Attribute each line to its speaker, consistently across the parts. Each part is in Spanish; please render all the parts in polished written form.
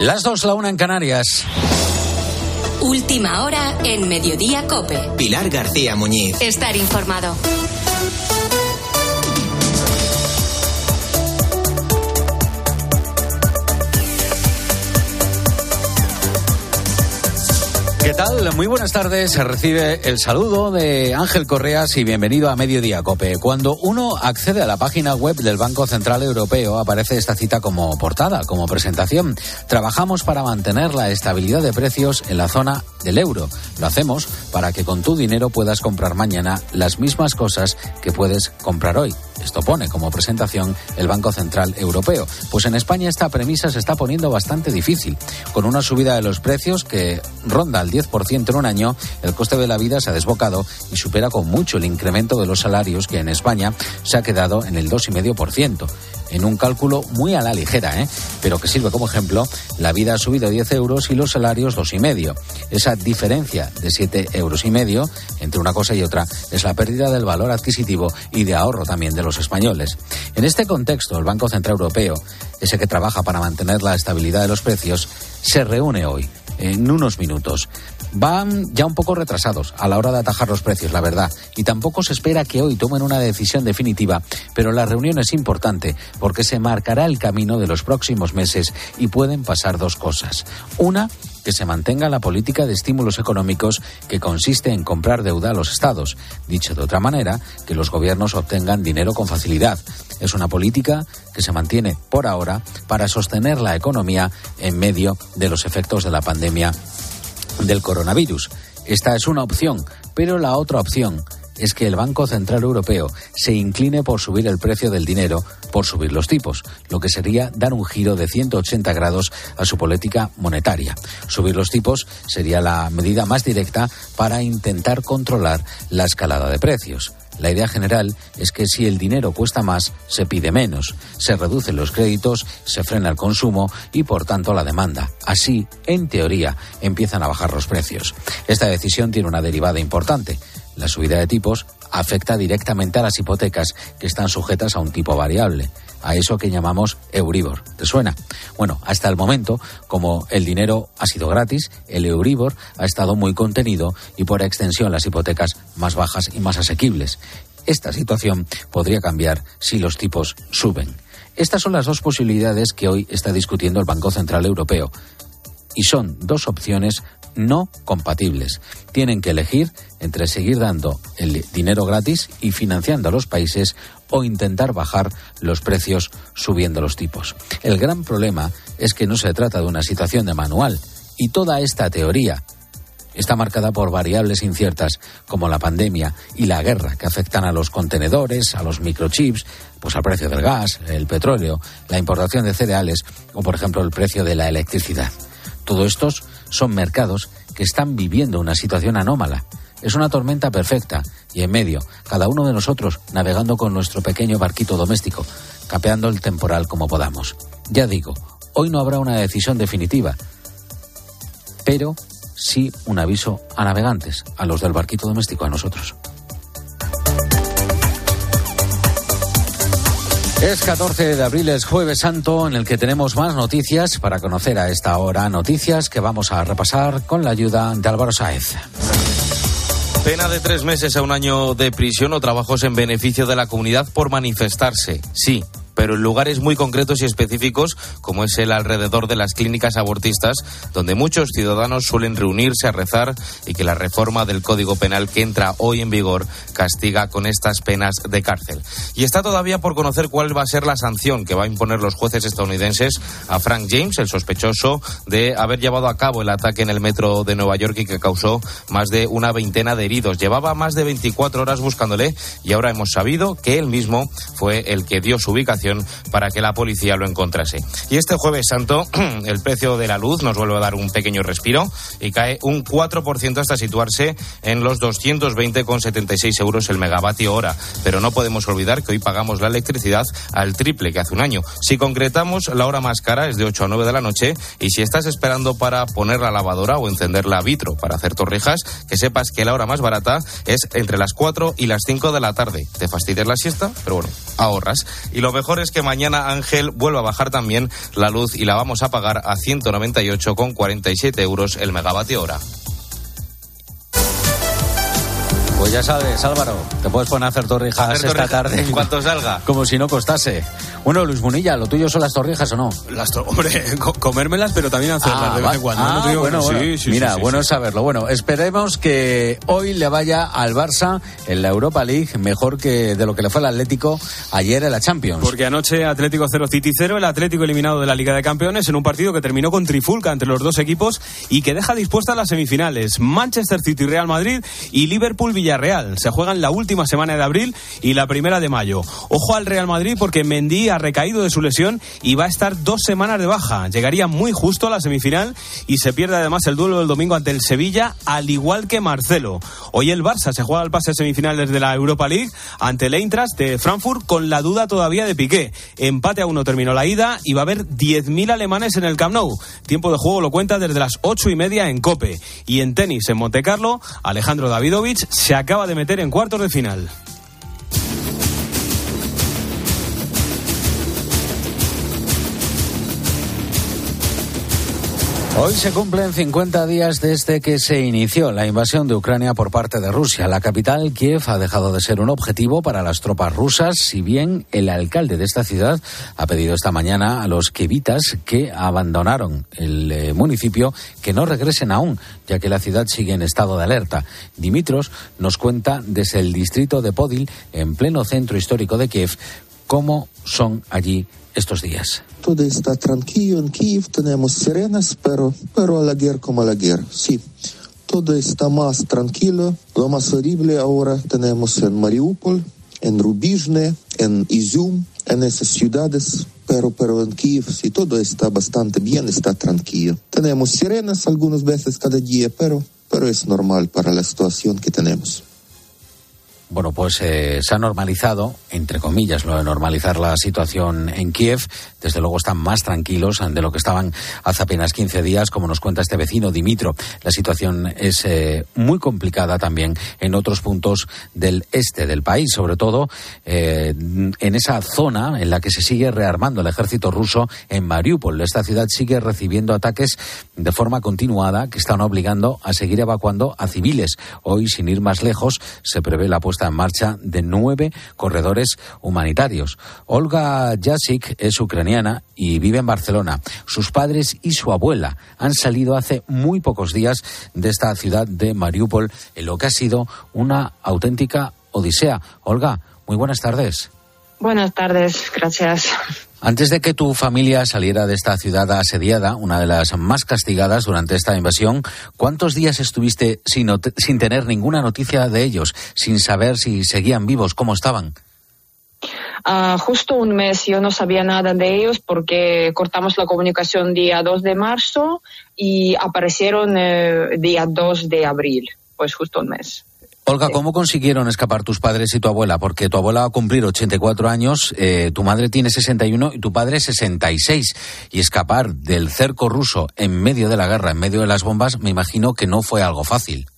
Speaker 1: Las 2, la 1 en Canarias.
Speaker 2: Última hora en Mediodía COPE.
Speaker 3: Pilar García Muñiz.
Speaker 2: Estar informado.
Speaker 1: ¿Qué tal? Muy buenas tardes. Se recibe el saludo de Ángel Correas y bienvenido a Mediodía COPE. Cuando uno accede a la página web del Banco Central Europeo, aparece esta cita como portada, como presentación. Trabajamos para mantener la estabilidad de precios en la zona del euro. Lo hacemos para que con tu dinero puedas comprar mañana las mismas cosas que puedes comprar hoy. Esto pone como presentación el Banco Central Europeo. Pues en España esta premisa se está poniendo bastante difícil. Con una subida de los precios que ronda el 10% en un año, el coste de la vida se ha desbocado y supera con mucho el incremento de los salarios, que en España se ha quedado en el 2,5%. En un cálculo muy a la ligera, pero que sirve como ejemplo, la vida ha subido 10 euros y los salarios 2,5. Esa diferencia de 7,5 euros entre una cosa y otra es la pérdida del valor adquisitivo y de ahorro también de los españoles. En este contexto, el Banco Central Europeo, ese que trabaja para mantener la estabilidad de los precios, se reúne hoy, en unos minutos. Van ya un poco retrasados a la hora de atajar los precios, la verdad, y tampoco se espera que hoy tomen una decisión definitiva, pero la reunión es importante porque se marcará el camino de los próximos meses y pueden pasar dos cosas. Una, que se mantenga la política de estímulos económicos que consiste en comprar deuda a los estados. Dicho de otra manera, que los gobiernos obtengan dinero con facilidad. Es una política que se mantiene por ahora para sostener la economía en medio de los efectos de la pandemia del coronavirus. Esta es una opción, pero la otra opción es que el Banco Central Europeo se incline por subir el precio del dinero, por subir los tipos, lo que sería dar un giro de 180 grados a su política monetaria. Subir los tipos sería la medida más directa para intentar controlar la escalada de precios. La idea general es que si el dinero cuesta más, se pide menos, se reducen los créditos, se frena el consumo y, por tanto, la demanda. Así, en teoría, empiezan a bajar los precios. Esta decisión tiene una derivada importante. La subida de tipos afecta directamente a las hipotecas que están sujetas a un tipo variable, a eso que llamamos Euribor. ¿Te suena? Bueno, hasta el momento, como el dinero ha sido gratis, el Euribor ha estado muy contenido y por extensión las hipotecas más bajas y más asequibles. Esta situación podría cambiar si los tipos suben. Estas son las dos posibilidades que hoy está discutiendo el Banco Central Europeo. Y son dos opciones no compatibles. Tienen que elegir entre seguir dando el dinero gratis y financiando a los países o intentar bajar los precios subiendo los tipos. El gran problema es que no se trata de una situación de manual y toda esta teoría está marcada por variables inciertas como la pandemia y la guerra que afectan a los contenedores, a los microchips, pues al precio del gas, el petróleo, la importación de cereales o, por ejemplo, el precio de la electricidad. Todos estos son mercados que están viviendo una situación anómala. Es una tormenta perfecta y en medio, cada uno de nosotros navegando con nuestro pequeño barquito doméstico, capeando el temporal como podamos. Ya digo, hoy no habrá una decisión definitiva, pero sí un aviso a navegantes, a los del barquito doméstico, a nosotros. Es 14 de abril, es Jueves Santo, en el que tenemos más noticias para conocer a esta hora. Noticias que vamos a repasar con la ayuda de Álvaro Sáez.
Speaker 4: Pena de 3 meses a 1 año de prisión o trabajos en beneficio de la comunidad por manifestarse. Sí, pero en lugares muy concretos y específicos, como es el alrededor de las clínicas abortistas, donde muchos ciudadanos suelen reunirse a rezar y que la reforma del Código Penal que entra hoy en vigor castiga con estas penas de cárcel. Y está todavía por conocer cuál va a ser la sanción que va a imponer los jueces estadounidenses a Frank James, el sospechoso de haber llevado a cabo el ataque en el metro de Nueva York y que causó más de una veintena de heridos. Llevaba más de 24 horas buscándole y ahora hemos sabido que él mismo fue el que dio su ubicación para que la policía lo encontrase. Y este Jueves Santo, el precio de la luz nos vuelve a dar un pequeño respiro y cae un 4% hasta situarse en los 220,76 euros el megavatio hora. Pero no podemos olvidar que hoy pagamos la electricidad al triple que hace un año. Si concretamos, la hora más cara es de 8 a 9 de la noche y si estás esperando para poner la lavadora o encender la vitro para hacer torrijas, que sepas que la hora más barata es entre las 4 y las 5 de la tarde. Te fastidias la siesta, pero bueno, ahorras. Y lo mejor mejor es que mañana, Ángel, vuelva a bajar también la luz y la vamos a pagar a 198,47 euros el megavatio hora.
Speaker 1: Pues ya sabes, Álvaro, te puedes poner a hacer torrijas esta tarde.
Speaker 4: En cuanto salga.
Speaker 1: Como si no costase. Bueno, Luis Munilla, ¿lo tuyo son las torrijas o no?
Speaker 3: Hombre, comérmelas, pero también hacerlas de vez en cuando.
Speaker 1: Bueno. Mira, bueno saberlo. Bueno, esperemos que hoy le vaya al Barça en la Europa League mejor que de lo que le fue al Atlético ayer en la Champions.
Speaker 3: Porque anoche Atlético 0, City 0, el Atlético eliminado de la Liga de Campeones en un partido que terminó con trifulca entre los dos equipos y que deja dispuestas las semifinales. Manchester City, Real Madrid y Liverpool, Villarreal. Se juegan la última semana de abril y la primera de mayo. Ojo al Real Madrid porque Mendy ha recaído de su lesión y va a estar 2 semanas de baja. Llegaría muy justo a la semifinal y se pierde además el duelo del domingo ante el Sevilla, al igual que Marcelo. Hoy el Barça se juega el pase a semifinales de la Europa League ante el Eintracht de Frankfurt con la duda todavía de Piqué. Empate a 1 terminó la ida y va a haber 10.000 alemanes en el Camp Nou. Tiempo de juego lo cuenta desde las 8:30 en COPE. Y en tenis en Montecarlo, Alejandro Davidovich se acaba de meter en cuartos de final.
Speaker 1: Hoy se cumplen 50 días desde que se inició la invasión de Ucrania por parte de Rusia. La capital, Kiev, ha dejado de ser un objetivo para las tropas rusas, si bien el alcalde de esta ciudad ha pedido esta mañana a los kievitas que abandonaron el municipio que no regresen aún, ya que la ciudad sigue en estado de alerta. Dimitros nos cuenta desde el distrito de Podil, en pleno centro histórico de Kiev, cómo son allí estos días.
Speaker 5: Todo está tranquilo en Kiev, tenemos sirenas, pero a la guerra como a la guerra, sí. Todo está más tranquilo. Lo más horrible ahora tenemos en Mariupol, en Rubizhne, en Izium, en esas ciudades, pero en Kiev sí, todo está bastante bien, está tranquilo. Tenemos sirenas algunas veces cada día, pero es normal para la situación que tenemos.
Speaker 1: Bueno, pues se ha normalizado, entre comillas, lo de normalizar la situación en Kiev. Desde luego están más tranquilos de lo que estaban hace apenas 15 días, como nos cuenta este vecino Dimitro. La situación es muy complicada también en otros puntos del este del país, sobre todo en esa zona en la que se sigue rearmando el ejército ruso en Mariupol. Esta ciudad sigue recibiendo ataques de forma continuada que están obligando a seguir evacuando a civiles. Hoy, sin ir más lejos, se prevé la puesta en marcha de 9 corredores humanitarios. Olga Jasik es ucraniana y vive en Barcelona. Sus padres y su abuela han salido hace muy pocos días de esta ciudad de Mariupol en lo que ha sido una auténtica odisea. Olga, muy buenas tardes.
Speaker 6: Buenas tardes, gracias.
Speaker 1: Antes de que tu familia saliera de esta ciudad asediada, una de las más castigadas durante esta invasión, ¿cuántos días estuviste sin tener ninguna noticia de ellos, sin saber si seguían vivos, cómo estaban?
Speaker 6: Justo un mes yo no sabía nada de ellos porque cortamos la comunicación día 2 de marzo y aparecieron día 2 de abril, pues justo un mes.
Speaker 1: Olga, ¿cómo consiguieron escapar tus padres y tu abuela? Porque tu abuela va a cumplir 84 años, tu madre tiene 61 y tu padre 66. Y escapar del cerco ruso en medio de la guerra, en medio de las bombas, me imagino que no fue algo fácil.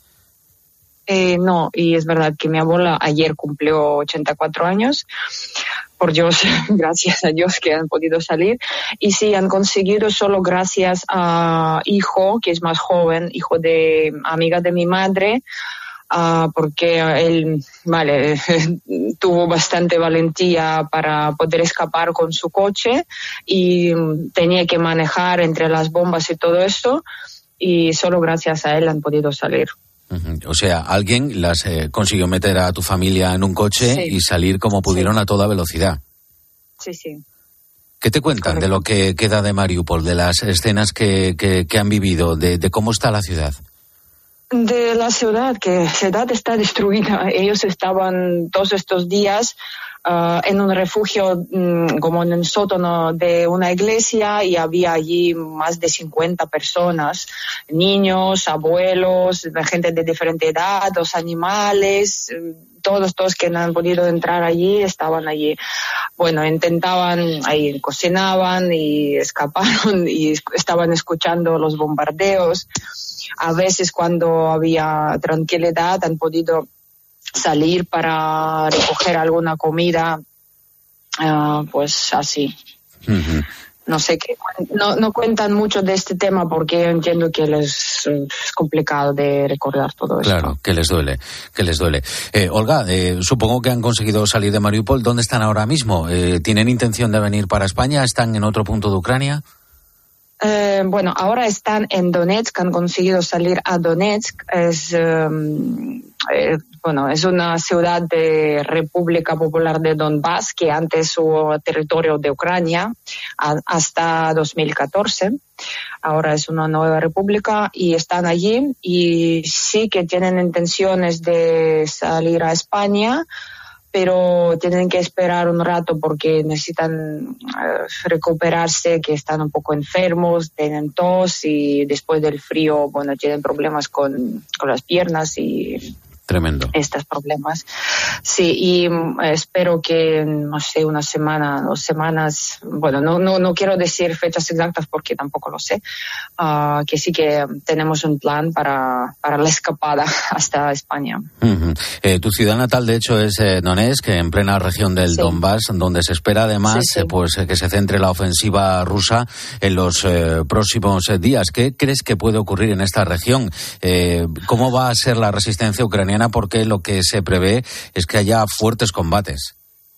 Speaker 6: No, y es verdad que mi abuela ayer cumplió 84 años. Por Dios, gracias a Dios que han podido salir. Y sí, han conseguido solo gracias a hijo, que es más joven, hijo de amiga de mi madre, porque él, tuvo bastante valentía para poder escapar con su coche y tenía que manejar entre las bombas y todo esto, y solo gracias a él han podido salir.
Speaker 1: O sea, alguien las consiguió meter a tu familia en un coche, sí, y salir como pudieron, sí, a toda velocidad.
Speaker 6: Sí, sí.
Speaker 1: ¿Qué te cuentan, correcto, de lo que queda de Mariupol, de las escenas que han vivido, de cómo está la ciudad?
Speaker 6: De la ciudad, que la ciudad está destruida. Ellos estaban todos estos días en un refugio, como en un sótano de una iglesia, y había allí más de 50 personas, niños, abuelos, gente de diferente edad, los animales, todos que no han podido entrar allí estaban allí. Bueno, intentaban, ahí cocinaban y escaparon y estaban escuchando los bombardeos. A veces cuando había tranquilidad han podido salir para recoger alguna comida pues así.
Speaker 1: Uh-huh.
Speaker 6: No sé, no cuentan mucho de este tema porque yo entiendo que les es complicado de recordar todo esto.
Speaker 1: Claro, que les duele. Olga, supongo que han conseguido salir de Mariupol. ¿Dónde están ahora mismo? ¿Tienen intención de venir para España? ¿Están en otro punto de Ucrania?
Speaker 6: Bueno, ahora están en Donetsk, han conseguido salir a Donetsk. Es una ciudad de República Popular de Donbass, que antes fue territorio de Ucrania hasta 2014. Ahora es una nueva república y están allí y sí que tienen intenciones de salir a España, pero tienen que esperar un rato porque necesitan recuperarse, que están un poco enfermos, tienen tos y después del frío, tienen problemas con las piernas y...
Speaker 1: Tremendo.
Speaker 6: Estos problemas. Sí, y espero que, no sé, una semana, 2 semanas, no quiero decir fechas exactas porque tampoco lo sé, que sí que tenemos un plan para la escapada hasta España.
Speaker 1: Uh-huh. Tu ciudad natal, de hecho, es Donetsk, en plena región del Donbass, donde se espera además que se centre la ofensiva rusa en los próximos días. ¿Qué crees que puede ocurrir en esta región? ¿Cómo va a ser la resistencia ucraniana? Porque lo que se prevé es que haya fuertes combates.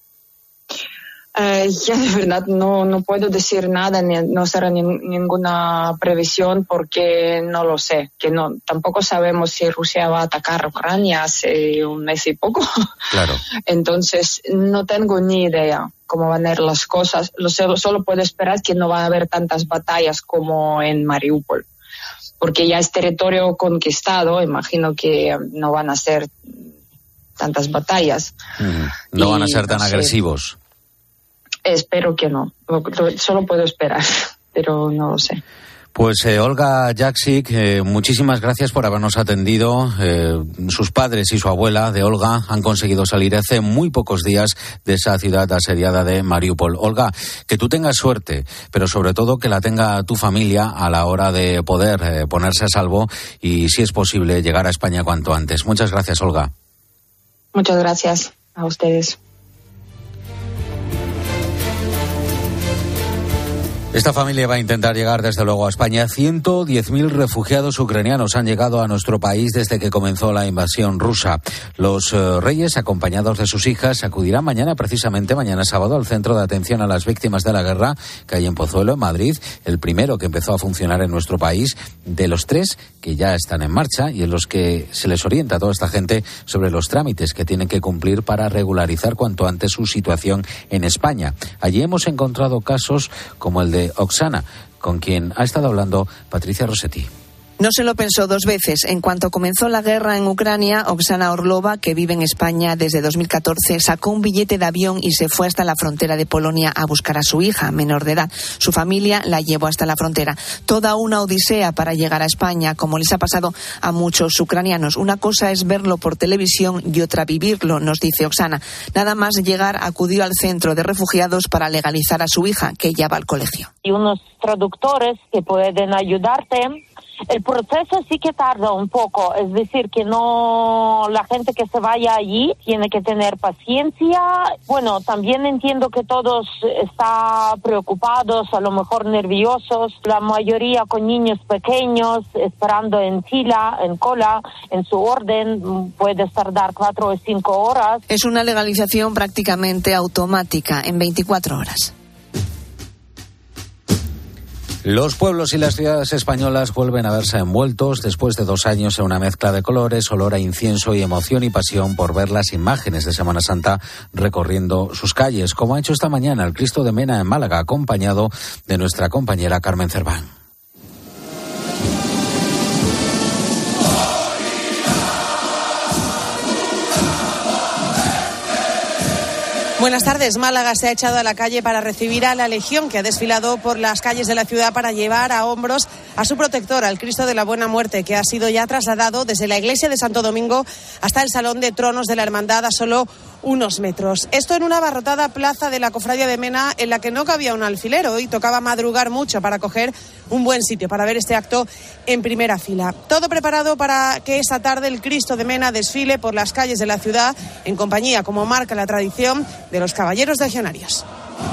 Speaker 6: Ya de verdad no puedo decir nada, no será ninguna previsión porque no lo sé, tampoco sabemos si Rusia va a atacar Ucrania hace un mes y poco.
Speaker 1: Claro.
Speaker 6: Entonces no tengo ni idea cómo van a ir las cosas. Solo puedo esperar que no van a haber tantas batallas como en Mariupol, porque ya es territorio conquistado, imagino que no van a ser tantas batallas.
Speaker 1: No van a ser tan agresivos.
Speaker 6: Espero que no. Solo puedo esperar, pero no lo sé.
Speaker 1: Pues Olga Jaksic, muchísimas gracias por habernos atendido. Sus padres y su abuela de Olga han conseguido salir hace muy pocos días de esa ciudad asediada de Mariupol. Olga, que tú tengas suerte, pero sobre todo que la tenga tu familia a la hora de poder ponerse a salvo y, si es posible, llegar a España cuanto antes. Muchas gracias, Olga.
Speaker 6: Muchas gracias a ustedes.
Speaker 1: Esta familia va a intentar llegar desde luego a España. 110.000 refugiados ucranianos han llegado a nuestro país desde que comenzó la invasión rusa. Los reyes, acompañados de sus hijas, acudirán mañana sábado, al Centro de Atención a las Víctimas de la Guerra, que hay en Pozuelo, en Madrid, el primero que empezó a funcionar en nuestro país, de los 3 que ya están en marcha y en los que se les orienta a toda esta gente sobre los trámites que tienen que cumplir para regularizar cuanto antes su situación en España. Allí hemos encontrado casos como el de Oksana, con quien ha estado hablando Patricia Rossetti.
Speaker 7: No se lo pensó 2 veces. En cuanto comenzó la guerra en Ucrania, Oksana Orlova, que vive en España desde 2014, sacó un billete de avión y se fue hasta la frontera de Polonia a buscar a su hija, menor de edad. Su familia la llevó hasta la frontera. Toda una odisea para llegar a España, como les ha pasado a muchos ucranianos. Una cosa es verlo por televisión y otra vivirlo, nos dice Oksana. Nada más llegar, acudió al centro de refugiados para legalizar a su hija, que ya va al colegio.
Speaker 8: Y unos traductores que pueden ayudarte. El proceso sí que tarda un poco, es decir, que no, la gente que se vaya allí tiene que tener paciencia. Bueno, también entiendo que todos están preocupados, a lo mejor nerviosos, la mayoría con niños pequeños, esperando en fila, en cola, en su orden, puede tardar 4 o 5 horas.
Speaker 7: Es una legalización prácticamente automática, en 24 horas.
Speaker 1: Los pueblos y las ciudades españolas vuelven a verse envueltos después de 2 años en una mezcla de colores, olor a incienso y emoción y pasión por ver las imágenes de Semana Santa recorriendo sus calles, como ha hecho esta mañana el Cristo de Mena en Málaga, acompañado de nuestra compañera Carmen Cerván.
Speaker 9: Buenas tardes. Málaga se ha echado a la calle para recibir a la Legión, que ha desfilado por las calles de la ciudad para llevar a hombros a su protector, al Cristo de la Buena Muerte, que ha sido ya trasladado desde la iglesia de Santo Domingo hasta el Salón de Tronos de la Hermandad a solo unos metros. Esto en una abarrotada plaza de la Cofradía de Mena en la que no cabía un alfiler. Hoy tocaba madrugar mucho para coger un buen sitio, para ver este acto en primera fila. Todo preparado para que esta tarde el Cristo de Mena desfile por las calles de la ciudad en compañía, como marca la tradición, de los caballeros legionarios.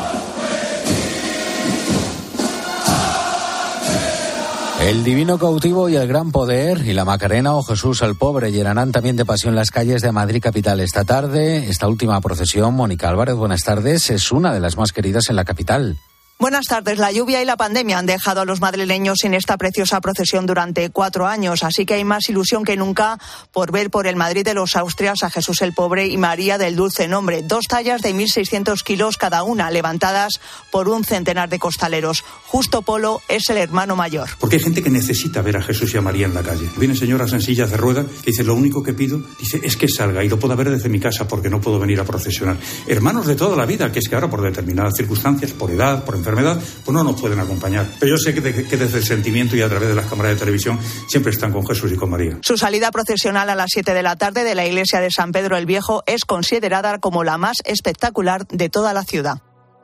Speaker 1: El Divino Cautivo y el Gran Poder y la Macarena o Jesús el Pobre llenarán también de pasión las calles de Madrid capital esta tarde. Esta última procesión, Mónica Álvarez, buenas tardes, es una de las más queridas en la capital.
Speaker 10: Buenas tardes. La lluvia y la pandemia han dejado a los madrileños sin esta preciosa procesión durante 4 años, así que hay más ilusión que nunca por ver por el Madrid de los Austrias a Jesús el Pobre y María del Dulce Nombre, 2 tallas de 1.600 kilos cada una, levantadas por un centenar de costaleros. Justo Polo es el hermano mayor.
Speaker 11: Porque hay gente que necesita ver a Jesús y a María en la calle. Vienen señoras en sillas de ruedas que dicen, lo único que pido, dice, es que salga y lo pueda ver desde mi casa porque no puedo venir a procesionar. Hermanos de toda la vida, que es que ahora por determinadas circunstancias, por edad, por enfermedad, pues no nos pueden acompañar. Pero yo sé que desde el sentimiento y a través de las cámaras de televisión siempre están con Jesús y con María.
Speaker 10: Su salida procesional a las 7 de la tarde de la iglesia de San Pedro el Viejo es considerada como la más espectacular de toda la ciudad.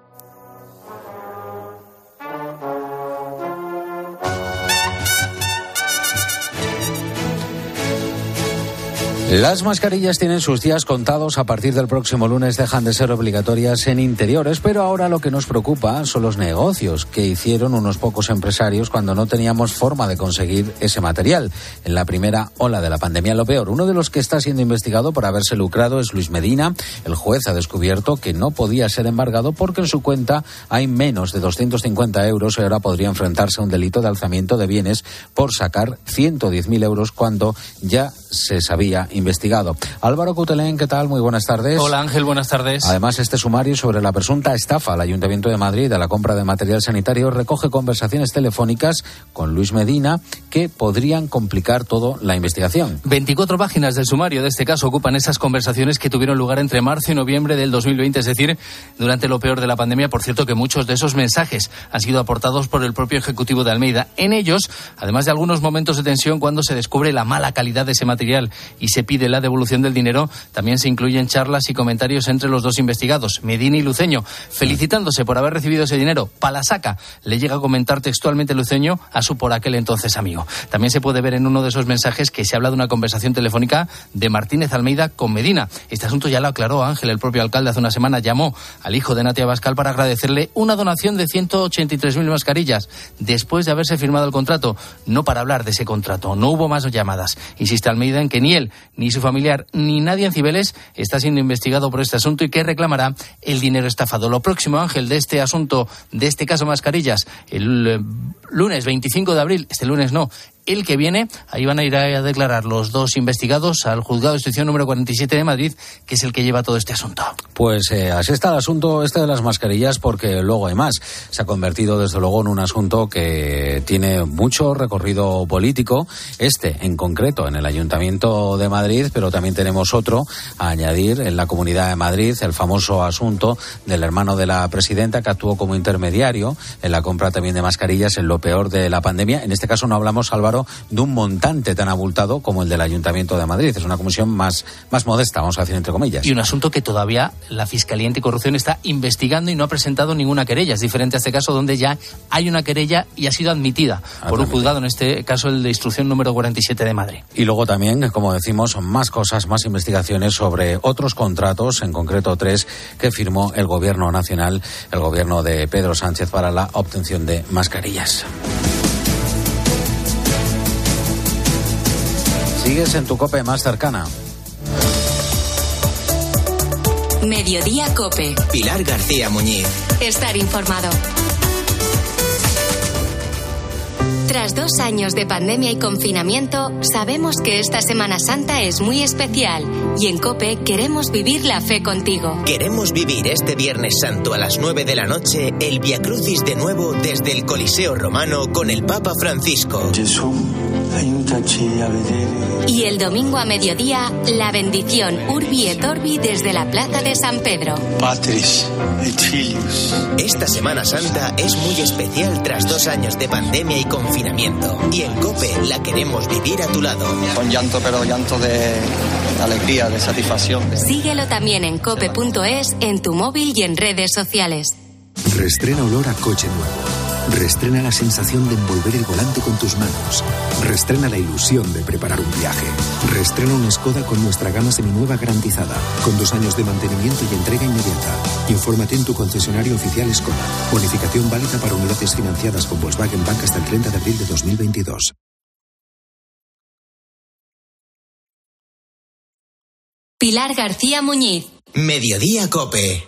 Speaker 1: Las mascarillas tienen sus días contados. A partir del próximo lunes dejan de ser obligatorias en interiores, pero ahora lo que nos preocupa son los negocios que hicieron unos pocos empresarios cuando no teníamos forma de conseguir ese material en la primera ola de la pandemia. Lo peor, uno de los que está siendo investigado por haberse lucrado es Luis Medina. El juez ha descubierto que no podía ser embargado porque en su cuenta hay menos de 250 euros y ahora podría enfrentarse a un delito de alzamiento de bienes por sacar 110.000 euros cuando ya se sabía investigado. Álvaro Cutelén, ¿qué tal? Muy buenas tardes.
Speaker 12: Hola Ángel, buenas tardes.
Speaker 1: Además, este sumario sobre la presunta estafa al Ayuntamiento de Madrid de la compra de material sanitario recoge conversaciones telefónicas con Luis Medina que podrían complicar todo la investigación.
Speaker 12: 24 páginas del sumario de este caso ocupan esas conversaciones que tuvieron lugar entre marzo y noviembre del 2020, es decir, durante lo peor de la pandemia. Por cierto, que muchos de esos mensajes han sido aportados por el propio Ejecutivo de Almeida. En ellos, además de algunos momentos de tensión cuando se descubre la mala calidad de ese material y se pide la devolución del dinero, también se incluyen charlas y comentarios entre los dos investigados, Medina y Luceño, felicitándose por haber recibido ese dinero. Palasaca le llega a comentar textualmente Luceño a su por aquel entonces amigo. También se puede ver en uno de esos mensajes que se habla de una conversación telefónica de Martínez Almeida con Medina. Este asunto ya lo aclaró Ángel, el propio alcalde hace una semana llamó al hijo de Natia Abascal para agradecerle una donación de 183.000 mascarillas después de haberse firmado el contrato, no para hablar de ese contrato. No hubo más llamadas. Insiste Almeida en que ni él, ni su familiar, ni nadie en Cibeles está siendo investigado por este asunto y que reclamará el dinero estafado. Lo próximo, Ángel, de este asunto, de este caso mascarillas, el lunes 25 de abril, este lunes no, el que viene, ahí van a ir a declarar los dos investigados al juzgado de instrucción número 47 de Madrid, que es el que lleva todo este asunto. Pues
Speaker 1: así está el asunto este de las mascarillas, porque luego hay más. Se ha convertido desde luego en un asunto que tiene mucho recorrido político, en concreto en el Ayuntamiento de Madrid, pero también tenemos otro a añadir en la Comunidad de Madrid, el famoso asunto del hermano de la presidenta que actuó como intermediario en la compra también de mascarillas en lo peor de la pandemia. En este caso no hablamos, Álvaro, de un montante tan abultado como el del Ayuntamiento de Madrid. Es una comisión más modesta, vamos a decir entre comillas.
Speaker 12: Y un asunto que todavía la Fiscalía Anticorrupción está investigando y no ha presentado ninguna querella. Es diferente a este caso donde ya hay una querella y ha sido admitida por un juzgado, en este caso el de instrucción número 47 de Madrid.
Speaker 1: Y luego también, como decimos, más cosas, más investigaciones sobre otros contratos, en concreto 3, que firmó el Gobierno Nacional, el Gobierno de Pedro Sánchez para la obtención de mascarillas. Sigues en tu COPE más cercana.
Speaker 2: Mediodía COPE.
Speaker 13: Pilar García Muñiz.
Speaker 2: Estar informado. Tras 2 años de pandemia y confinamiento, sabemos que esta Semana Santa es muy especial y en COPE queremos vivir la fe contigo.
Speaker 13: Queremos vivir este Viernes Santo a las 9 de la noche el Via Crucis de nuevo desde el Coliseo Romano con el Papa Francisco.
Speaker 2: Y el domingo a mediodía, la bendición Urbi et Orbi desde la Plaza de San Pedro.
Speaker 13: Patris et Filius. Esta Semana Santa es muy especial tras 2 años de pandemia y confinamiento. Y en COPE la queremos vivir a tu lado.
Speaker 14: Con llanto, pero llanto de alegría, de satisfacción.
Speaker 2: Síguelo también en cope.es, en tu móvil y en redes sociales.
Speaker 15: Reestrena olor a coche nuevo. Reestrena la sensación de envolver el volante con tus manos. Reestrena la ilusión de preparar un viaje. Reestrena una Skoda con nuestra gama seminueva garantizada, con 2 años de mantenimiento y entrega inmediata. Infórmate en tu concesionario oficial Skoda. Bonificación válida para unidades financiadas con Volkswagen Bank hasta el 30 de abril de 2022.
Speaker 2: Pilar García Muñiz.
Speaker 13: Mediodía COPE.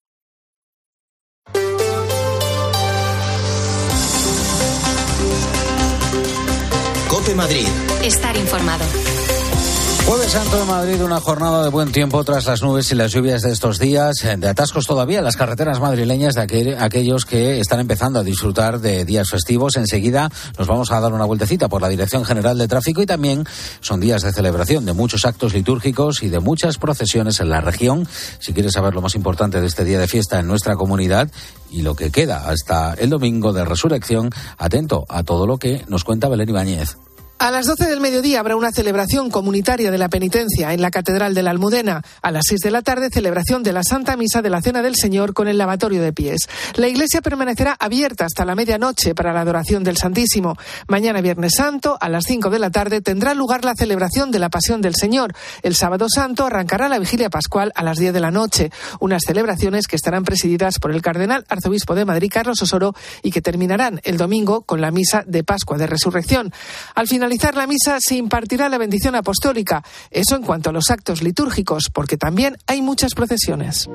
Speaker 13: COPE Madrid.
Speaker 2: Estar informado.
Speaker 1: Jueves Santo de Madrid, una jornada de buen tiempo tras las nubes y las lluvias de estos días, de atascos todavía en las carreteras madrileñas de aquellos que están empezando a disfrutar de días festivos. Enseguida nos vamos a dar una vueltecita por la Dirección General de Tráfico y también son días de celebración de muchos actos litúrgicos y de muchas procesiones en la región. Si quieres saber lo más importante de este día de fiesta en nuestra comunidad y lo que queda hasta el domingo de Resurrección, atento a todo lo que nos cuenta Belén Ibáñez.
Speaker 16: A las 12 del mediodía habrá una celebración comunitaria de la penitencia en la Catedral de la Almudena. A las 6 de la tarde, celebración de la Santa Misa de la Cena del Señor con el lavatorio de pies. La iglesia permanecerá abierta hasta la medianoche para la adoración del Santísimo. Mañana, Viernes Santo, a las 5 de la tarde, tendrá lugar la celebración de la Pasión del Señor. El Sábado Santo arrancará la Vigilia Pascual a las 10 de la noche. Unas celebraciones que estarán presididas por el Cardenal Arzobispo de Madrid, Carlos Osoro, y que terminarán el domingo con la Misa de Pascua de Resurrección. Al finalizar la misa se impartirá la bendición apostólica. Eso en cuanto a los actos litúrgicos, porque también hay muchas procesiones.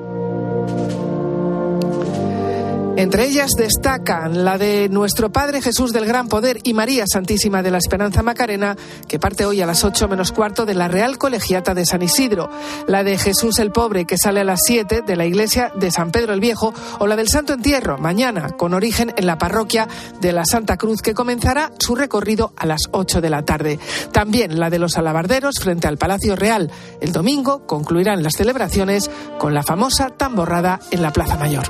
Speaker 16: Entre ellas destacan la de Nuestro Padre Jesús del Gran Poder y María Santísima de la Esperanza Macarena, que parte hoy a las 8 menos cuarto de la Real Colegiata de San Isidro, la de Jesús el Pobre, que sale a las 7 de la iglesia de San Pedro el Viejo, o la del Santo Entierro, mañana, con origen en la parroquia de la Santa Cruz, que comenzará su recorrido a las 8 de la tarde. También la de los alabarderos frente al Palacio Real. El domingo concluirán las celebraciones con la famosa tamborrada en la Plaza Mayor.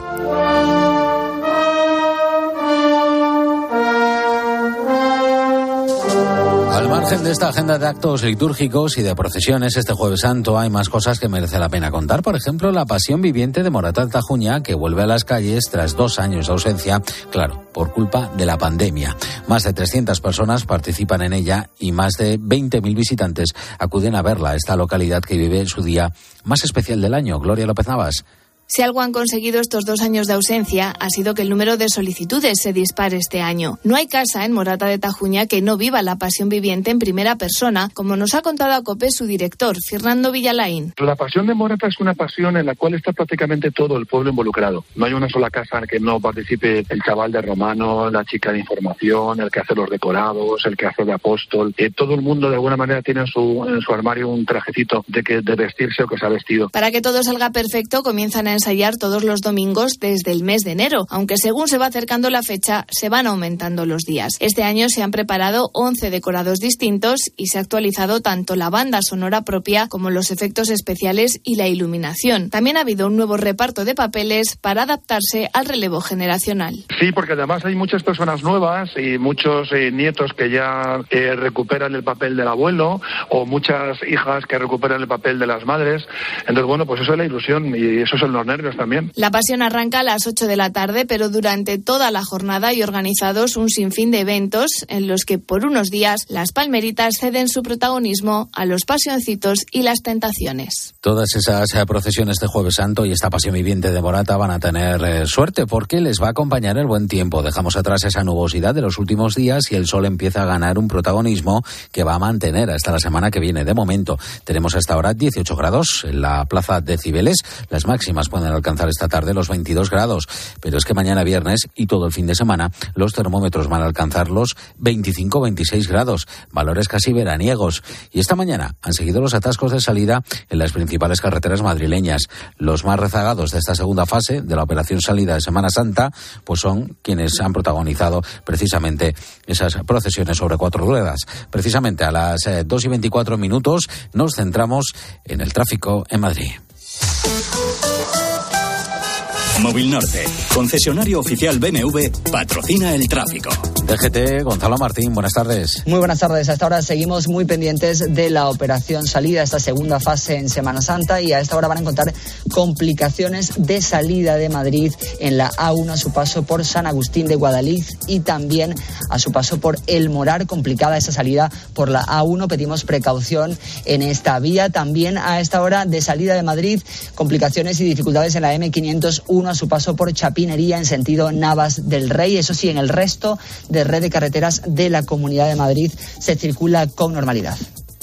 Speaker 1: Al margen de esta agenda de actos litúrgicos y de procesiones, este Jueves Santo hay más cosas que merece la pena contar. Por ejemplo, la Pasión Viviente de Moratalda de Tajuña, que vuelve a las calles tras 2 años de ausencia, claro, por culpa de la pandemia. Más de 300 personas participan en ella y más de 20.000 visitantes acuden a verla, esta localidad que vive su día más especial del año. Gloria López Navas.
Speaker 17: Si algo han conseguido estos 2 años de ausencia ha sido que el número de solicitudes se dispare este año. No hay casa en Morata de Tajuña que no viva la Pasión Viviente en primera persona, como nos ha contado a COPE su director, Fernando Villalain.
Speaker 18: La Pasión de Morata es una pasión en la cual está prácticamente todo el pueblo involucrado. No hay una sola casa en que no participe el chaval de romano, la chica de información, el que hace los decorados, el que hace de apóstol. Todo el mundo de alguna manera tiene en su armario un trajecito de vestirse o que se ha vestido.
Speaker 17: Para que todo salga perfecto, comienzan a ensayar todos los domingos desde el mes de enero, aunque según se va acercando la fecha se van aumentando los días. Este año se han preparado 11 decorados distintos y se ha actualizado tanto la banda sonora propia como los efectos especiales y la iluminación. También ha habido un nuevo reparto de papeles para adaptarse al relevo generacional.
Speaker 18: Sí, porque además hay muchas personas nuevas y muchos nietos que ya recuperan el papel del abuelo, o muchas hijas que recuperan el papel de las madres. Entonces, bueno, pues eso es la ilusión y eso son los nervios también.
Speaker 17: La Pasión arranca a las 8 de la tarde, pero durante toda la jornada hay organizados un sinfín de eventos en los que por unos días las palmeritas ceden su protagonismo a los pasioncitos y las tentaciones.
Speaker 1: Todas esas procesiones de Jueves Santo y esta Pasión Viviente de Morata van a tener suerte porque les va a acompañar el buen tiempo. Dejamos atrás esa nubosidad de los últimos días y el sol empieza a ganar un protagonismo que va a mantener hasta la semana que viene. De momento tenemos hasta ahora 18 grados en la plaza de Cibeles. Las máximas pueden pueden alcanzar esta tarde los 22 grados, pero es que mañana viernes y todo el fin de semana los termómetros van a alcanzar los 25-26 grados, valores casi veraniegos. Y esta mañana han seguido los atascos de salida en las principales carreteras madrileñas. Los más rezagados de esta segunda fase de la operación salida de Semana Santa pues son quienes han protagonizado precisamente esas procesiones sobre 4 ruedas. Precisamente a las 2:24 nos centramos en el tráfico en Madrid.
Speaker 19: Móvil Norte, concesionario oficial BMW, patrocina el tráfico.
Speaker 1: DGT, Gonzalo Martín, buenas tardes.
Speaker 20: Muy buenas tardes. Hasta ahora seguimos muy pendientes de la operación salida, esta segunda fase en Semana Santa, y a esta hora van a encontrar complicaciones de salida de Madrid en la A1 a su paso por San Agustín de Guadalix y también a su paso por El Morar. Complicada esa salida por la A1, pedimos precaución en esta vía. También a esta hora de salida de Madrid, complicaciones y dificultades en la M501 a su paso por Chapinería en sentido Navas del Rey. Eso sí, en el resto de red de carreteras de la Comunidad de Madrid se circula con normalidad.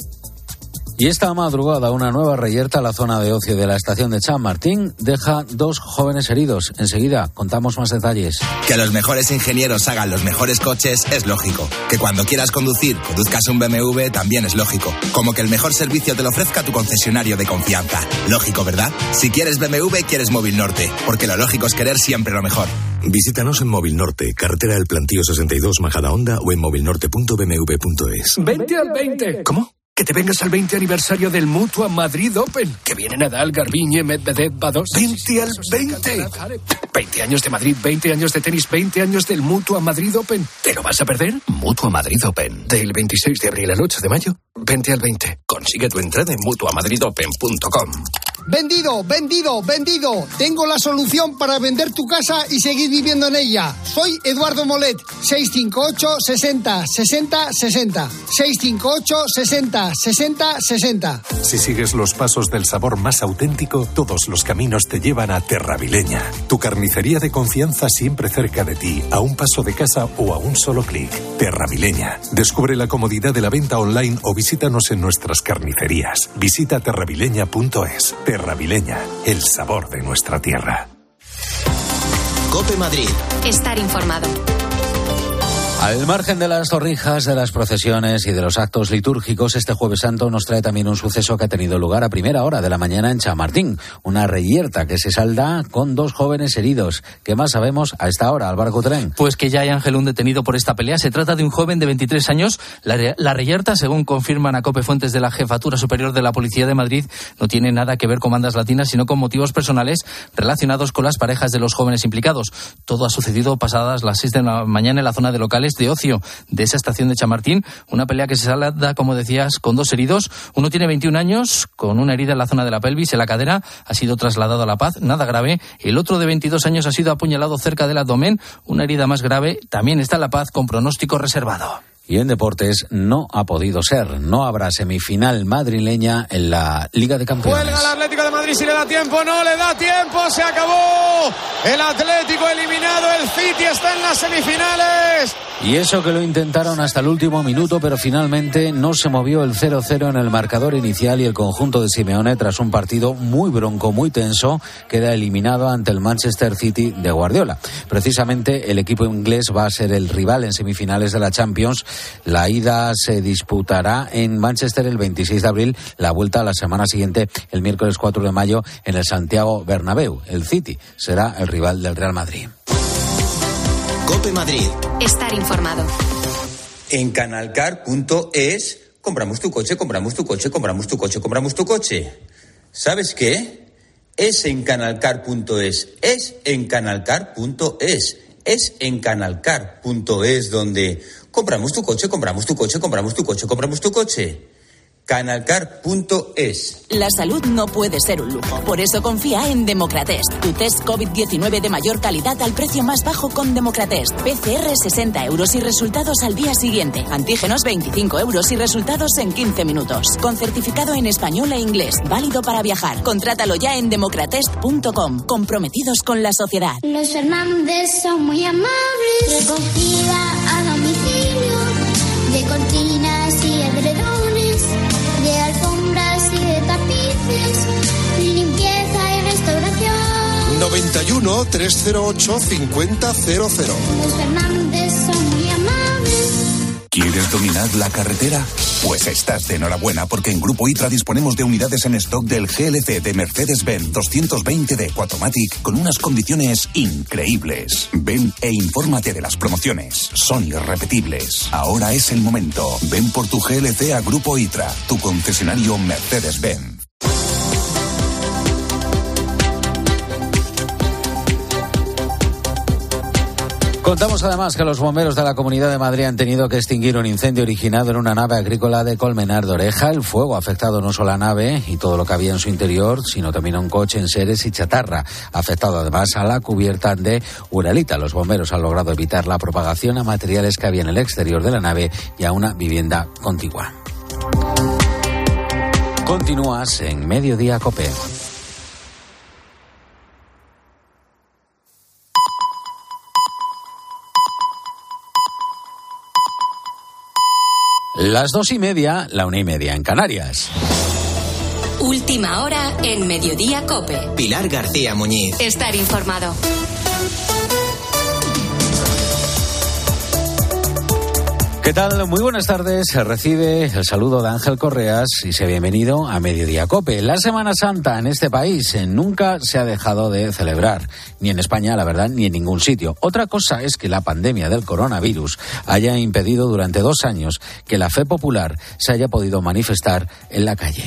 Speaker 1: Y esta madrugada una nueva reyerta a la zona de ocio de la estación de Chamartín deja 2 jóvenes heridos. Enseguida contamos más detalles.
Speaker 21: Que los mejores ingenieros hagan los mejores coches es lógico. Que cuando quieras conducir, conduzcas un BMW también es lógico. Como que el mejor servicio te lo ofrezca tu concesionario de confianza. Lógico, ¿verdad? Si quieres BMW, quieres Móvil Norte. Porque lo lógico es querer siempre lo mejor.
Speaker 22: Visítanos en Móvil Norte, carretera del Plantío 62, Majadahonda, o en movilnorte.bmw.es.
Speaker 23: 20 al 20.
Speaker 22: ¿Cómo?
Speaker 23: Que te vengas al 20 aniversario del Mutua Madrid Open. Que viene Nadal, Garbiñe, Medvedev, Bados. 20 al 20. 20 años de Madrid, 20 años de tenis, 20 años del Mutua Madrid Open. ¿Te lo vas a perder? Mutua Madrid Open. Del 26 de abril al 8 de mayo, 20 al 20. Consigue tu entrada en mutuamadridopen.com.
Speaker 24: Vendido, vendido, vendido. Tengo la solución para vender tu casa y seguir viviendo en ella. Soy Eduardo Molet. 658 60 60 60. 658 60 60 60.
Speaker 22: Si sigues los pasos del sabor más auténtico, todos los caminos te llevan a Terravileña. Tu carnicería de confianza siempre cerca de ti, a un paso de casa o a un solo clic. Terravileña. Descubre la comodidad de la venta online o visítanos en nuestras carnicerías. Visita terravileña.es. Terravileña, el sabor de nuestra tierra.
Speaker 13: COPE Madrid.
Speaker 2: Estar informado.
Speaker 1: Al margen de las torrijas, de las procesiones y de los actos litúrgicos, este Jueves Santo nos trae también un suceso que ha tenido lugar a primera hora de la mañana en Chamartín. Una reyerta que se salda con 2 jóvenes heridos. ¿Qué más sabemos a esta hora, Álvaro Cutrén?
Speaker 12: Pues que ya hay Ángel detenido por esta pelea. Se trata de un joven de 23 años. La reyerta, según confirman a COPE fuentes de la Jefatura Superior de la Policía de Madrid, no tiene nada que ver con bandas latinas, sino con motivos personales relacionados con las parejas de los jóvenes implicados. Todo ha sucedido pasadas las 6 de la mañana en la zona de locales de ocio de esa estación de Chamartín. Una pelea que se salda, como decías, con 2 heridos. Uno tiene 21 años, con una herida en la zona de la pelvis, en la cadera, ha sido trasladado a La Paz, nada grave. El otro de 22 años ha sido apuñalado cerca del abdomen, una herida más grave, también está en La Paz con pronóstico reservado.
Speaker 1: Y en deportes no ha podido ser. No habrá semifinal madrileña en la Liga de Campeones.
Speaker 25: Cuelga el Atlético de Madrid si le da tiempo. No le da tiempo. Se acabó. El Atlético eliminado. El City está en las semifinales.
Speaker 1: Y eso que lo intentaron hasta el último minuto, pero finalmente no se movió el 0-0 en el marcador inicial y el conjunto de Simeone, tras un partido muy bronco, muy tenso, queda eliminado ante el Manchester City de Guardiola. Precisamente el equipo inglés va a ser el rival en semifinales de la Champions. La ida se disputará en Manchester el 26 de abril, la vuelta a la semana siguiente, el miércoles 4 de mayo, en el Santiago Bernabéu. El City será el rival del Real Madrid.
Speaker 13: COPE Madrid.
Speaker 2: Estar informado.
Speaker 26: En canalcar.es compramos tu coche, compramos tu coche, compramos tu coche, compramos tu coche. ¿Sabes qué? Es en canalcar.es, es en canalcar.es, es en canalcar.es donde compramos tu coche, compramos tu coche, compramos tu coche, compramos tu coche. Canalcar.es.
Speaker 27: La salud no puede ser un lujo. Por eso confía en Democratest. Tu test COVID-19 de mayor calidad al precio más bajo con Democratest. PCR 60 € y resultados al día siguiente. Antígenos 25 € y resultados en 15 minutos. Con certificado en español e inglés. Válido para viajar. Contrátalo ya en democratest.com. Comprometidos con la sociedad.
Speaker 28: Los Fernández son muy amables. Recogida a domicilio. De cortinas y edredones. De alfombras y de tapices, limpieza y restauración.
Speaker 3: 91308-5000.
Speaker 28: Los Fernández son muy amables.
Speaker 21: ¿Quieres dominar la carretera? Pues estás de enhorabuena, porque en Grupo ITRA disponemos de unidades en stock del GLC de Mercedes-Benz 220d 4MATIC con unas condiciones increíbles. Ven e infórmate de las promociones. Son irrepetibles. Ahora es el momento. Ven por tu GLC a Grupo ITRA, tu concesionario Mercedes-Benz.
Speaker 1: Contamos además que los bomberos de la Comunidad de Madrid han tenido que extinguir un incendio originado en una nave agrícola de Colmenar de Oreja. El fuego ha afectado no solo a la nave y todo lo que había en su interior, sino también a un coche, enseres y chatarra. Ha afectado además a la cubierta de Uralita. Los bomberos han logrado evitar la propagación a materiales que había en el exterior de la nave y a una vivienda contigua. Continúas en Mediodía COPE. Las 2:30, la 1:30 en Canarias.
Speaker 2: Última hora en Mediodía COPE.
Speaker 13: Pilar García Muñiz.
Speaker 2: Estar informado.
Speaker 1: ¿Qué tal? Muy buenas tardes. Recibe el saludo de Ángel Correas y sea bienvenido a Mediodía COPE. La Semana Santa en este país nunca se ha dejado de celebrar, ni en España, la verdad, ni en ningún sitio. Otra cosa es que la pandemia del coronavirus haya impedido durante 2 años que la fe popular se haya podido manifestar en la calle.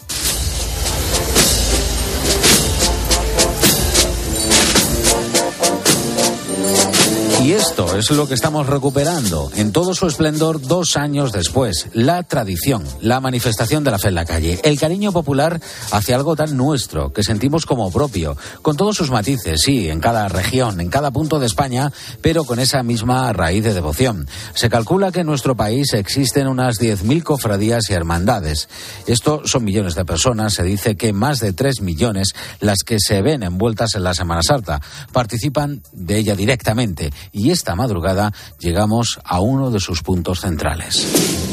Speaker 1: Y esto es lo que estamos recuperando en todo su esplendor 2 años después. La tradición, la manifestación de la fe en la calle, el cariño popular hacia algo tan nuestro que sentimos como propio, con todos sus matices, sí, en cada región, en cada punto de España, pero con esa misma raíz de devoción. Se calcula que en nuestro país existen unas 10.000 cofradías y hermandades. Esto son millones de personas, se dice que más de 3 millones las que se ven envueltas en la Semana Santa. Participan de ella directamente. Y esta madrugada llegamos a uno de sus puntos centrales.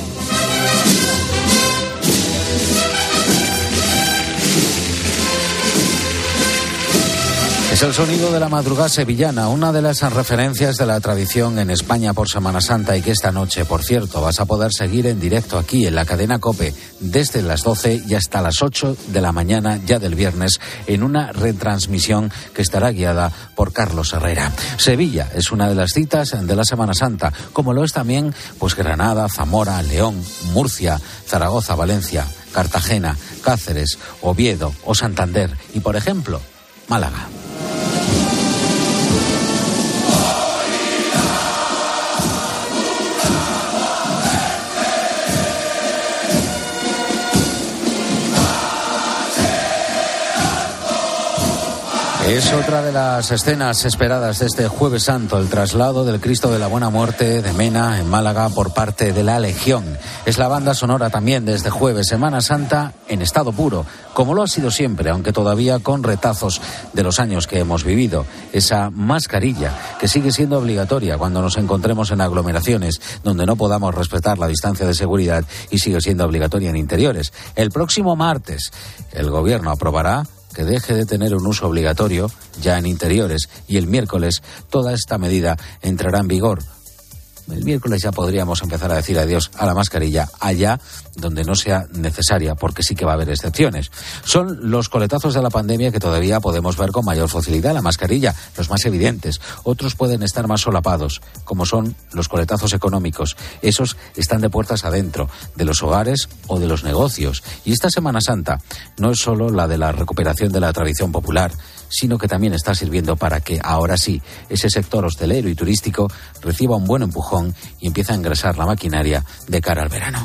Speaker 1: Es el sonido de la madrugada sevillana, una de las referencias de la tradición en España por Semana Santa, y que esta noche, por cierto, vas a poder seguir en directo aquí en la cadena COPE desde las 12 y hasta las 8 de la mañana ya del viernes en una retransmisión que estará guiada por Carlos Herrera. Sevilla es una de las citas de la Semana Santa, como lo es también pues Granada, Zamora, León, Murcia, Zaragoza, Valencia, Cartagena, Cáceres, Oviedo o Santander y, por ejemplo, Málaga. Es otra de las escenas esperadas de este Jueves Santo, el traslado del Cristo de la Buena Muerte de Mena en Málaga por parte de la Legión. Es la banda sonora también de este jueves, Semana Santa en estado puro, como lo ha sido siempre, aunque todavía con retazos de los años que hemos vivido. Esa mascarilla que sigue siendo obligatoria cuando nos encontremos en aglomeraciones donde no podamos respetar la distancia de seguridad y sigue siendo obligatoria en interiores. El próximo martes el Gobierno aprobará que deje de tener un uso obligatorio ya en interiores y el miércoles toda esta medida entrará en vigor. El miércoles ya podríamos empezar a decir adiós a la mascarilla allá donde no sea necesaria, porque sí que va a haber excepciones. Son los coletazos de la pandemia que todavía podemos ver con mayor facilidad, la mascarilla, los más evidentes. Otros pueden estar más solapados, como son los coletazos económicos. Esos están de puertas adentro, de los hogares o de los negocios. Y esta Semana Santa no es solo la de la recuperación de la tradición popular, sino que también está sirviendo para que, ahora sí, ese sector hostelero y turístico reciba un buen empujón y empiece a engrasar la maquinaria de cara al verano.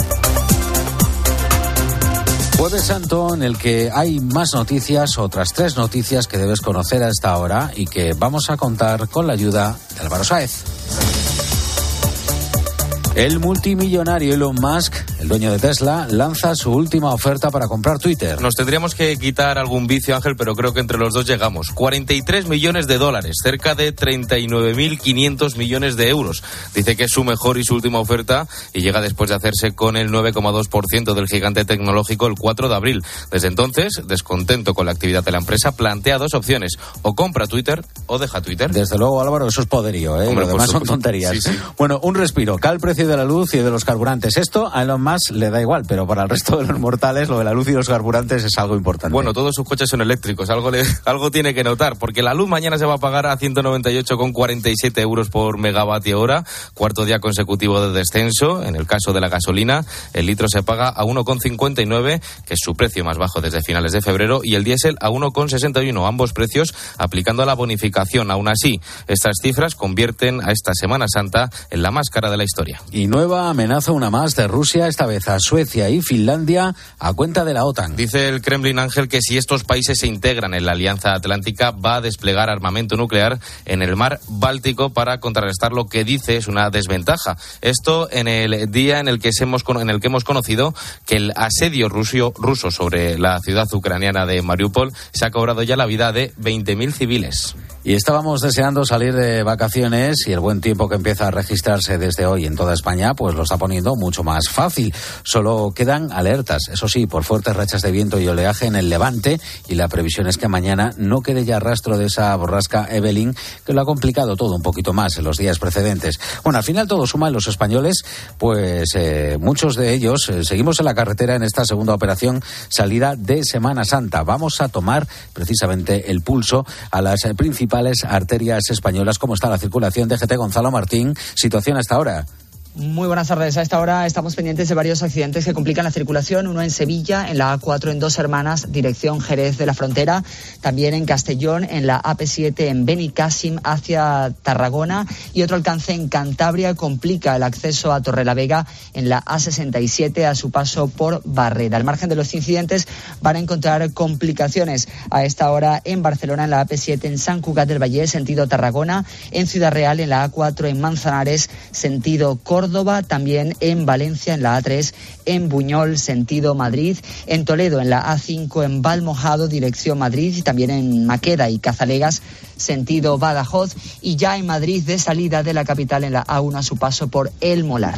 Speaker 1: Jueves Santo en el que hay más noticias, otras 3 noticias que debes conocer a esta hora y que vamos a contar con la ayuda de Álvaro Sáez. El multimillonario Elon Musk, el dueño de Tesla, lanza su última oferta para comprar Twitter.
Speaker 3: Nos tendríamos que quitar algún vicio, Ángel, pero creo que entre los dos llegamos. 43 millones de dólares, cerca de 39.500 millones de euros. Dice que es su mejor y su última oferta y llega después de hacerse con el 9,2% del gigante tecnológico el 4 de abril. Desde entonces, descontento con la actividad de la empresa, plantea dos opciones: o compra Twitter o deja Twitter.
Speaker 1: Desde luego, Álvaro, eso es poderío, ¿eh? Hombre, lo demás son tonterías. Sí. Bueno, un respiro. Cae el precio de la luz y de los carburantes. Esto a Elon Musk le da igual, pero para el resto de los mortales lo de la luz y los carburantes es algo importante.
Speaker 3: Bueno, todos sus coches son eléctricos. Algo tiene que notar, porque la luz mañana se va a pagar a 198,47 euros por megavatio hora. Cuarto día consecutivo de descenso. En el caso de la gasolina, el litro se paga a 1,59, que es su precio más bajo desde finales de febrero, y el diésel a 1,61. Ambos precios aplicando la bonificación. Aún así, estas cifras convierten a esta Semana Santa en la más cara de la historia.
Speaker 1: Y nueva amenaza, una más, de Rusia, esta vez a Suecia y Finlandia, a cuenta de la OTAN.
Speaker 3: Dice el Kremlin, Ángel, que si estos países se integran en la Alianza Atlántica, va a desplegar armamento nuclear en el mar Báltico para contrarrestar lo que dice es una desventaja. Esto en el día en el que hemos conocido que el asedio ruso sobre la ciudad ucraniana de Mariupol se ha cobrado ya la vida de 20.000 civiles.
Speaker 1: Y estábamos deseando salir de vacaciones y el buen tiempo que empieza a registrarse desde hoy en toda España pues lo está poniendo mucho más fácil. Solo quedan alertas, eso sí, por fuertes rachas de viento y oleaje en el Levante, y la previsión es que mañana no quede ya rastro de esa borrasca Evelyn, que lo ha complicado todo un poquito más en los días precedentes. Bueno, al final todo suma en los españoles, pues muchos de ellos seguimos en la carretera en esta segunda operación salida de Semana Santa. Vamos a tomar precisamente el pulso a las principales arterias españolas. ¿Cómo está la circulación? DGT, Gonzalo Martín, situación hasta ahora.
Speaker 20: Muy buenas tardes. A esta hora estamos pendientes de varios accidentes que complican la circulación. Uno en Sevilla, en la A4 en Dos Hermanas, dirección Jerez de la Frontera. También en Castellón, en la AP7 en Benicàssim hacia Tarragona. Y otro alcance en Cantabria complica el acceso a Torrelavega en la A67 a su paso por Barrera. Al margen de los incidentes van a encontrar complicaciones a esta hora en Barcelona, en la AP7 en Sant Cugat del Vallès, sentido Tarragona. En Ciudad Real, en la A4 en Manzanares, sentido Córdoba, también en Valencia, en la A3, en Buñol, sentido Madrid, en Toledo, en la A5, en Valmojado, dirección Madrid, y también en Maqueda y Cazalegas, sentido Badajoz, y ya en Madrid, de salida de la capital, en la A1 a su paso por El Molar.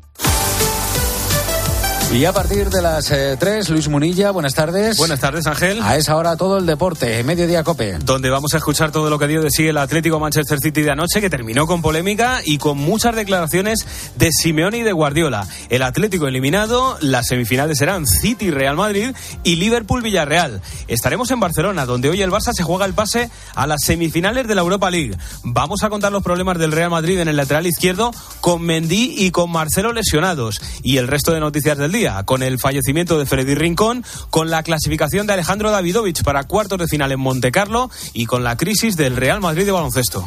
Speaker 1: Y a partir de las 3, Luis Munilla, buenas tardes.
Speaker 4: Buenas tardes, Ángel.
Speaker 1: A esa hora todo el deporte, Mediodía Cope.
Speaker 4: Donde vamos a escuchar todo lo que dio de sí el Atlético Manchester City de anoche, que terminó con polémica y con muchas declaraciones de Simeone y de Guardiola. El Atlético eliminado, las semifinales serán City Real Madrid y Liverpool Villarreal. Estaremos en Barcelona, donde hoy el Barça se juega el pase a las semifinales de la Europa League. Vamos a contar los problemas del Real Madrid en el lateral izquierdo, con Mendy y con Marcelo lesionados. Y el resto de noticias del día, con el fallecimiento de Freddy Rincón, con la clasificación de Alejandro Davidovich para cuartos de final en Montecarlo y con la crisis del Real Madrid de baloncesto.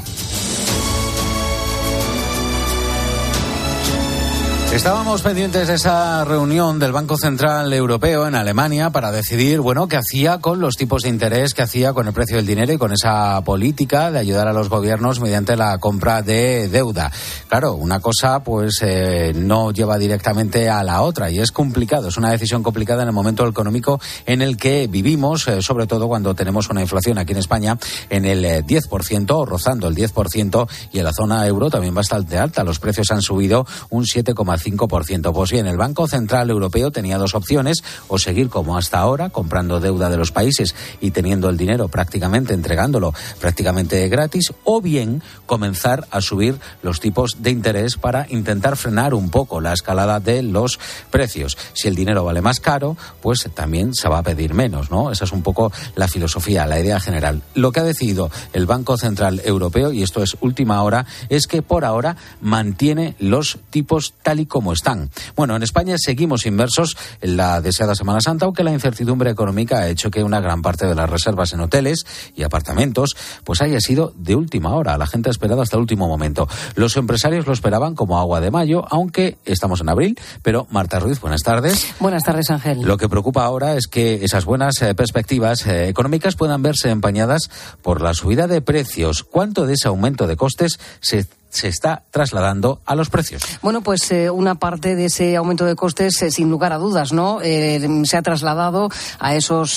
Speaker 1: Estábamos pendientes de esa reunión del Banco Central Europeo en Alemania para decidir, bueno, qué hacía con los tipos de interés, qué hacía con el precio del dinero y con esa política de ayudar a los gobiernos mediante la compra de deuda. Claro, una cosa pues no lleva directamente a la otra y es complicado, es una decisión complicada en el momento económico en el que vivimos, sobre todo cuando tenemos una inflación aquí en España en el 10%, rozando el 10%, y en la zona euro también bastante alta. Los precios han subido un 7,5%. Pues bien, el Banco Central Europeo tenía dos opciones: o seguir como hasta ahora, comprando deuda de los países y teniendo el dinero prácticamente, entregándolo prácticamente gratis, o bien comenzar a subir los tipos de interés para intentar frenar un poco la escalada de los precios. Si el dinero vale más caro, pues también se va a pedir menos, ¿no? Esa es un poco la filosofía, la idea general. Lo que ha decidido el Banco Central Europeo, y esto es última hora, es que por ahora mantiene los tipos tal y como están. Bueno, en España seguimos inmersos en la deseada Semana Santa, aunque la incertidumbre económica ha hecho que una gran parte de las reservas en hoteles y apartamentos pues haya sido de última hora. La gente ha esperado hasta el último momento. Los empresarios lo esperaban como agua de mayo, aunque estamos en abril. Pero Marta Ruiz, buenas tardes.
Speaker 5: Buenas tardes, Ángel.
Speaker 1: Lo que preocupa ahora es que esas buenas perspectivas económicas puedan verse empañadas por la subida de precios. ¿Cuánto de ese aumento de costes se se está trasladando a los precios.
Speaker 5: Bueno, pues una parte de ese aumento de costes, sin lugar a dudas, ¿no? Se ha trasladado a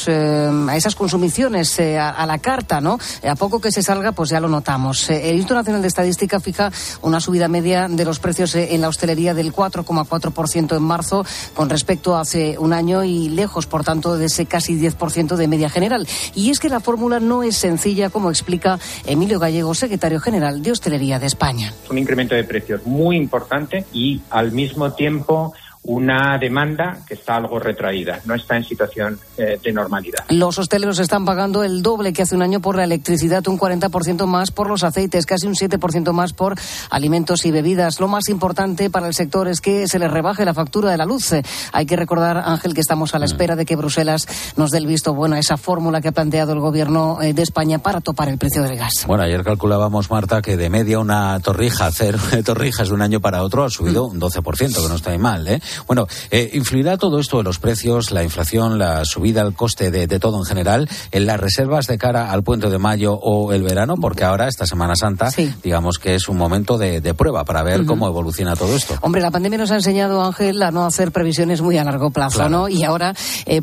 Speaker 5: esas consumiciones, a la carta, ¿no? A poco que se salga, pues ya lo notamos. El Instituto Nacional de Estadística fija una subida media de los precios en la hostelería del 4,4% en marzo con respecto a hace un año y lejos, por tanto, de ese casi 10% de media general. Y es que la fórmula no es sencilla, como explica Emilio Gallego, secretario general de Hostelería de España.
Speaker 6: Un incremento de precios muy importante y al mismo tiempo una demanda que está algo retraída, no está en situación de normalidad.
Speaker 5: Los hosteleros están pagando el doble que hace un año por la electricidad, un 40% más por los aceites, casi un 7% más por alimentos y bebidas. Lo más importante para el sector es que se les rebaje la factura de la luz. Hay que recordar, Ángel, que estamos a la espera de que Bruselas nos dé el visto bueno a esa fórmula que ha planteado el gobierno de España para topar el precio del gas.
Speaker 1: Bueno, ayer calculábamos, Marta, que de media una torrijas de un año para otro ha subido un 12%, que no está muy mal, ¿eh? Bueno, ¿influirá todo esto de los precios, la inflación, la subida al coste de todo en general en las reservas de cara al puente de mayo o el verano? Porque ahora, esta Semana Santa, digamos que es un momento de prueba para ver cómo evoluciona todo esto.
Speaker 5: Hombre, la pandemia nos ha enseñado, Ángel, a no hacer previsiones muy a largo plazo, claro, ¿no? Y ahora,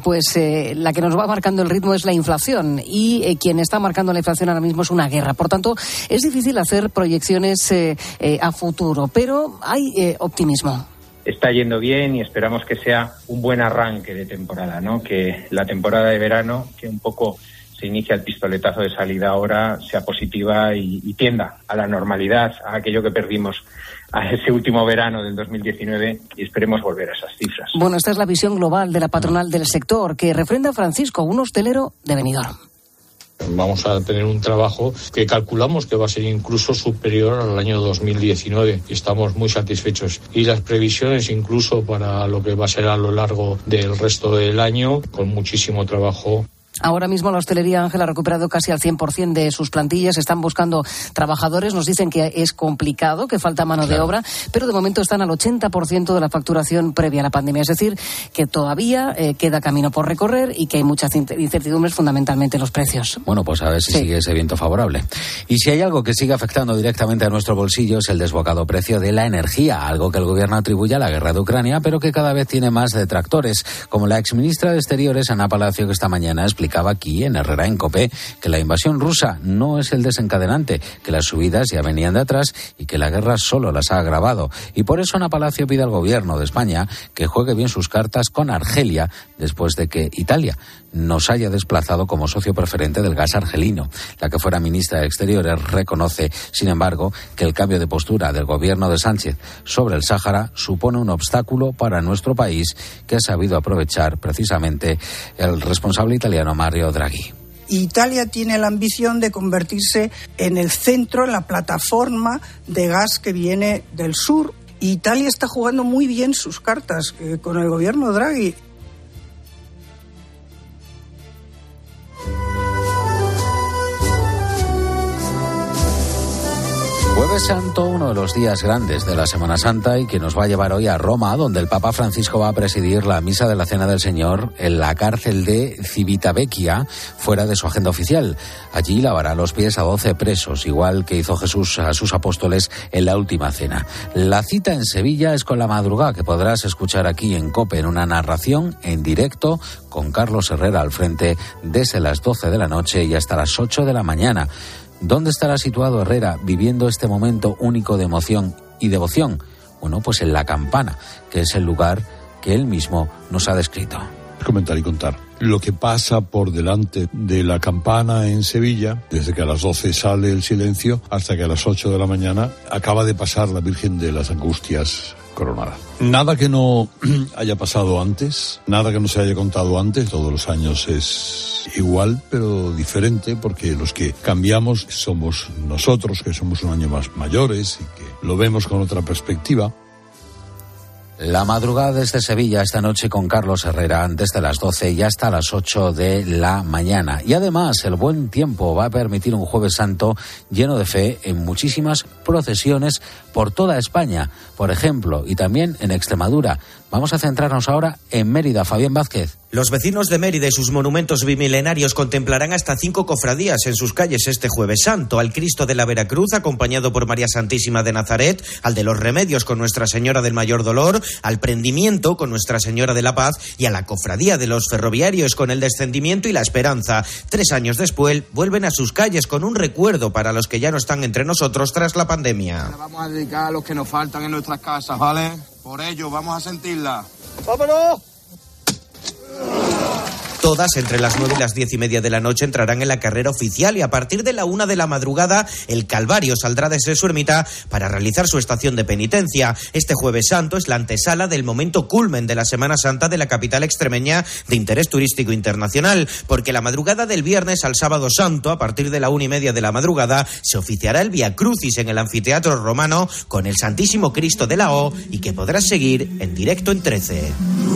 Speaker 5: la que nos va marcando el ritmo es la inflación. Y quien está marcando la inflación ahora mismo es una guerra. Por tanto, es difícil hacer proyecciones a futuro, pero hay optimismo.
Speaker 6: Está yendo bien y esperamos que sea un buen arranque de temporada, ¿no? Que la temporada de verano, que un poco se inicia el pistoletazo de salida ahora, sea positiva y tienda a la normalidad, a aquello que perdimos a ese último verano del 2019 y esperemos volver a esas cifras.
Speaker 5: Bueno, esta es la visión global de la patronal del sector que refrenda Francisco, un hostelero de Benidorm.
Speaker 7: Vamos a tener un trabajo que calculamos que va a ser incluso superior al año 2019 y estamos muy satisfechos. Y las previsiones incluso para lo que va a ser a lo largo del resto del año, con muchísimo trabajo.
Speaker 5: Ahora mismo la hostelería, Ángel, ha recuperado casi al 100% de sus plantillas. Están buscando trabajadores. Nos dicen que es complicado, que falta mano de obra, pero de momento están al 80% de la facturación previa a la pandemia. Es decir, que todavía queda camino por recorrer y que hay muchas incertidumbres, fundamentalmente en los precios.
Speaker 1: Bueno, pues a ver si sigue ese viento favorable. Y si hay algo que sigue afectando directamente a nuestro bolsillo es el desbocado precio de la energía, algo que el gobierno atribuye a la guerra de Ucrania, pero que cada vez tiene más detractores, como la exministra de Exteriores, Ana Palacio, que esta mañana explicaba aquí en Herrera en COPE que la invasión rusa no es el desencadenante, que las subidas ya venían de atrás y que la guerra solo las ha agravado. Y por eso Ana Palacio pide al gobierno de España que juegue bien sus cartas con Argelia después de que Italia nos haya desplazado como socio preferente del gas argelino. La que fuera ministra de Exteriores reconoce, sin embargo, que el cambio de postura del gobierno de Sánchez sobre el Sáhara supone un obstáculo para nuestro país que ha sabido aprovechar precisamente el responsable italiano Mario Draghi.
Speaker 8: Italia tiene la ambición de convertirse en el centro, en la plataforma de gas que viene del sur. Italia está jugando muy bien sus cartas con el gobierno Draghi.
Speaker 1: Jueves Santo, uno de los días grandes de la Semana Santa y que nos va a llevar hoy a Roma, donde el Papa Francisco va a presidir la Misa de la Cena del Señor en la cárcel de Civitavecchia, fuera de su agenda oficial. Allí lavará los pies a 12 presos, igual que hizo Jesús a sus apóstoles en la última cena. La cita en Sevilla es con la madrugada, que podrás escuchar aquí en COPE en una narración en directo con Carlos Herrera al frente desde las 12 de la noche y hasta las 8 de la mañana. ¿Dónde estará situado Herrera viviendo este momento único de emoción y devoción? Bueno, pues en La Campana, que es el lugar que él mismo nos ha descrito.
Speaker 9: Comentar y contar lo que pasa por delante de La Campana en Sevilla, desde que a las 12 sale el silencio hasta que a las 8 de la mañana acaba de pasar la Virgen de las Angustias coronada. Nada que no haya pasado antes, nada que no se haya contado antes, todos los años es igual, pero diferente, porque los que cambiamos somos nosotros, que somos un año más mayores y que lo vemos con otra perspectiva.
Speaker 1: La madrugada desde Sevilla esta noche con Carlos Herrera desde las 12 y hasta las 8 de la mañana. Y además el buen tiempo va a permitir un Jueves Santo lleno de fe en muchísimas procesiones por toda España, por ejemplo, y también en Extremadura, Vamos a centrarnos ahora en Mérida. Fabián Vázquez.
Speaker 10: Los vecinos de Mérida y sus monumentos bimilenarios contemplarán hasta 5 cofradías en sus calles este Jueves Santo: al Cristo de la Veracruz, acompañado por María Santísima de Nazaret; al de los Remedios, con Nuestra Señora del Mayor Dolor; al Prendimiento, con Nuestra Señora de la Paz; y a la Cofradía de los Ferroviarios, con el Descendimiento y la Esperanza. 3 años después, vuelven a sus calles con un recuerdo para los que ya no están entre nosotros tras la pandemia.
Speaker 11: Ahora vamos a dedicar a los que nos faltan en nuestras casas, ¿vale? Por ello, vamos a sentirla. ¡Vámonos!
Speaker 10: Todas entre las 9 y las 10:30 de la noche entrarán en la carrera oficial, y a partir de la 1 de la madrugada el Calvario saldrá desde su ermita para realizar su estación de penitencia. Este Jueves Santo es la antesala del momento culmen de la Semana Santa de la capital extremeña de interés turístico internacional, porque la madrugada del viernes al Sábado Santo, a partir de la 1:30 de la madrugada, se oficiará el Vía Crucis en el Anfiteatro Romano con el Santísimo Cristo de la O, y que podrás seguir en directo en 13.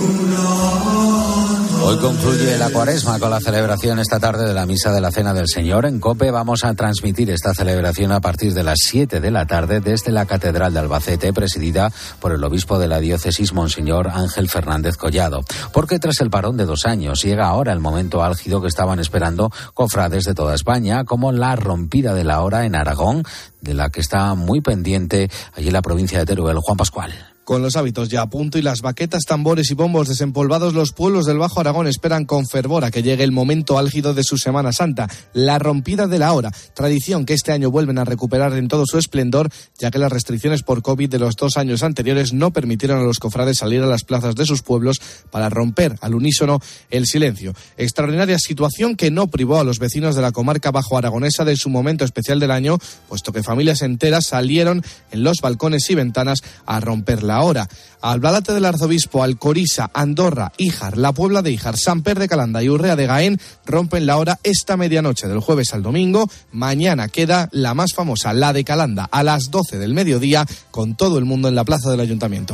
Speaker 1: Hoy concluye la Cuaresma con la celebración esta tarde de la Misa de la Cena del Señor. En COPE vamos a transmitir esta celebración a partir de las 7 de la tarde desde la Catedral de Albacete, presidida por el obispo de la diócesis, Monseñor Ángel Fernández Collado. Porque tras el parón de 2 años, llega ahora el momento álgido que estaban esperando cofrades de toda España, como la rompida de la hora en Aragón, de la que está muy pendiente allí en la provincia de Teruel. Juan Pascual.
Speaker 14: Con los hábitos ya a punto y las baquetas, tambores y bombos desempolvados, los pueblos del Bajo Aragón esperan con fervor a que llegue el momento álgido de su Semana Santa, la rompida de la hora, tradición que este año vuelven a recuperar en todo su esplendor, ya que las restricciones por COVID de los 2 años anteriores no permitieron a los cofrades salir a las plazas de sus pueblos para romper al unísono el silencio. Extraordinaria situación que no privó a los vecinos de la comarca bajo aragonesa de su momento especial del año, puesto que familias enteras salieron en los balcones y ventanas a romper la hora. Albalate del Arzobispo, Alcoriza, Andorra, Híjar, La Puebla de Híjar, Samper de Calanda y Urrea de Gaén rompen la hora esta medianoche del jueves al domingo. Mañana queda la más famosa, la de Calanda, a las 12 del mediodía, con todo el mundo en la plaza del Ayuntamiento.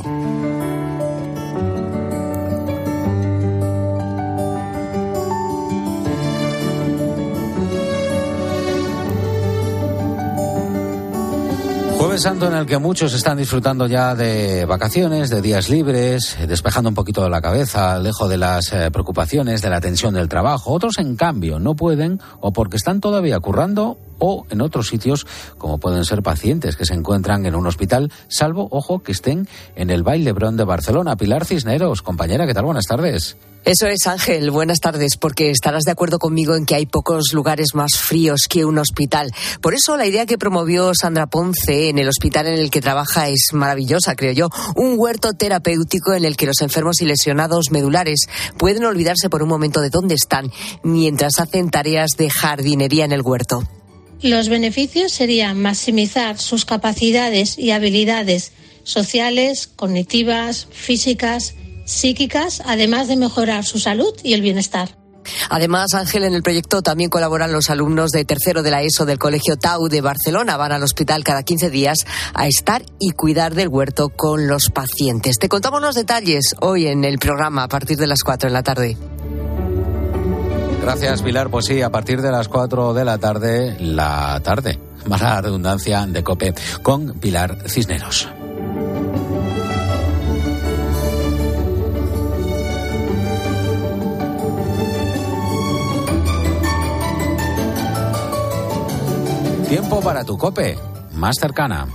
Speaker 1: Jueves Santo en el que muchos están disfrutando ya de vacaciones, de días libres, despejando un poquito de la cabeza, lejos de las preocupaciones, de la tensión del trabajo. Otros, en cambio, no pueden, o porque están todavía currando, o en otros sitios, como pueden ser pacientes que se encuentran en un hospital, salvo, ojo, que estén en el Vall d'Hebron de Barcelona. Pilar Cisneros, compañera, ¿qué tal? Buenas tardes.
Speaker 15: Eso es, Ángel, buenas tardes, porque estarás de acuerdo conmigo en que hay pocos lugares más fríos que un hospital. Por eso la idea que promovió Sandra Ponce en el hospital en el que trabaja es maravillosa, creo yo. Un huerto terapéutico en el que los enfermos y lesionados medulares pueden olvidarse por un momento de dónde están mientras hacen tareas de jardinería en el huerto.
Speaker 16: Los beneficios serían maximizar sus capacidades y habilidades sociales, cognitivas, físicas, psíquicas, además de mejorar su salud y el bienestar.
Speaker 15: Además, Ángel, en el proyecto también colaboran los alumnos de tercero de la ESO del Colegio Tau de Barcelona. Van al hospital cada 15 días a estar y cuidar del huerto con los pacientes. Te contamos los detalles hoy en el programa a partir de las 4 de la tarde.
Speaker 1: Gracias, Pilar. Pues sí, a partir de las 4 de la tarde, más la redundancia, de COPE con Pilar Cisneros. Tiempo para tu COPE, más cercana.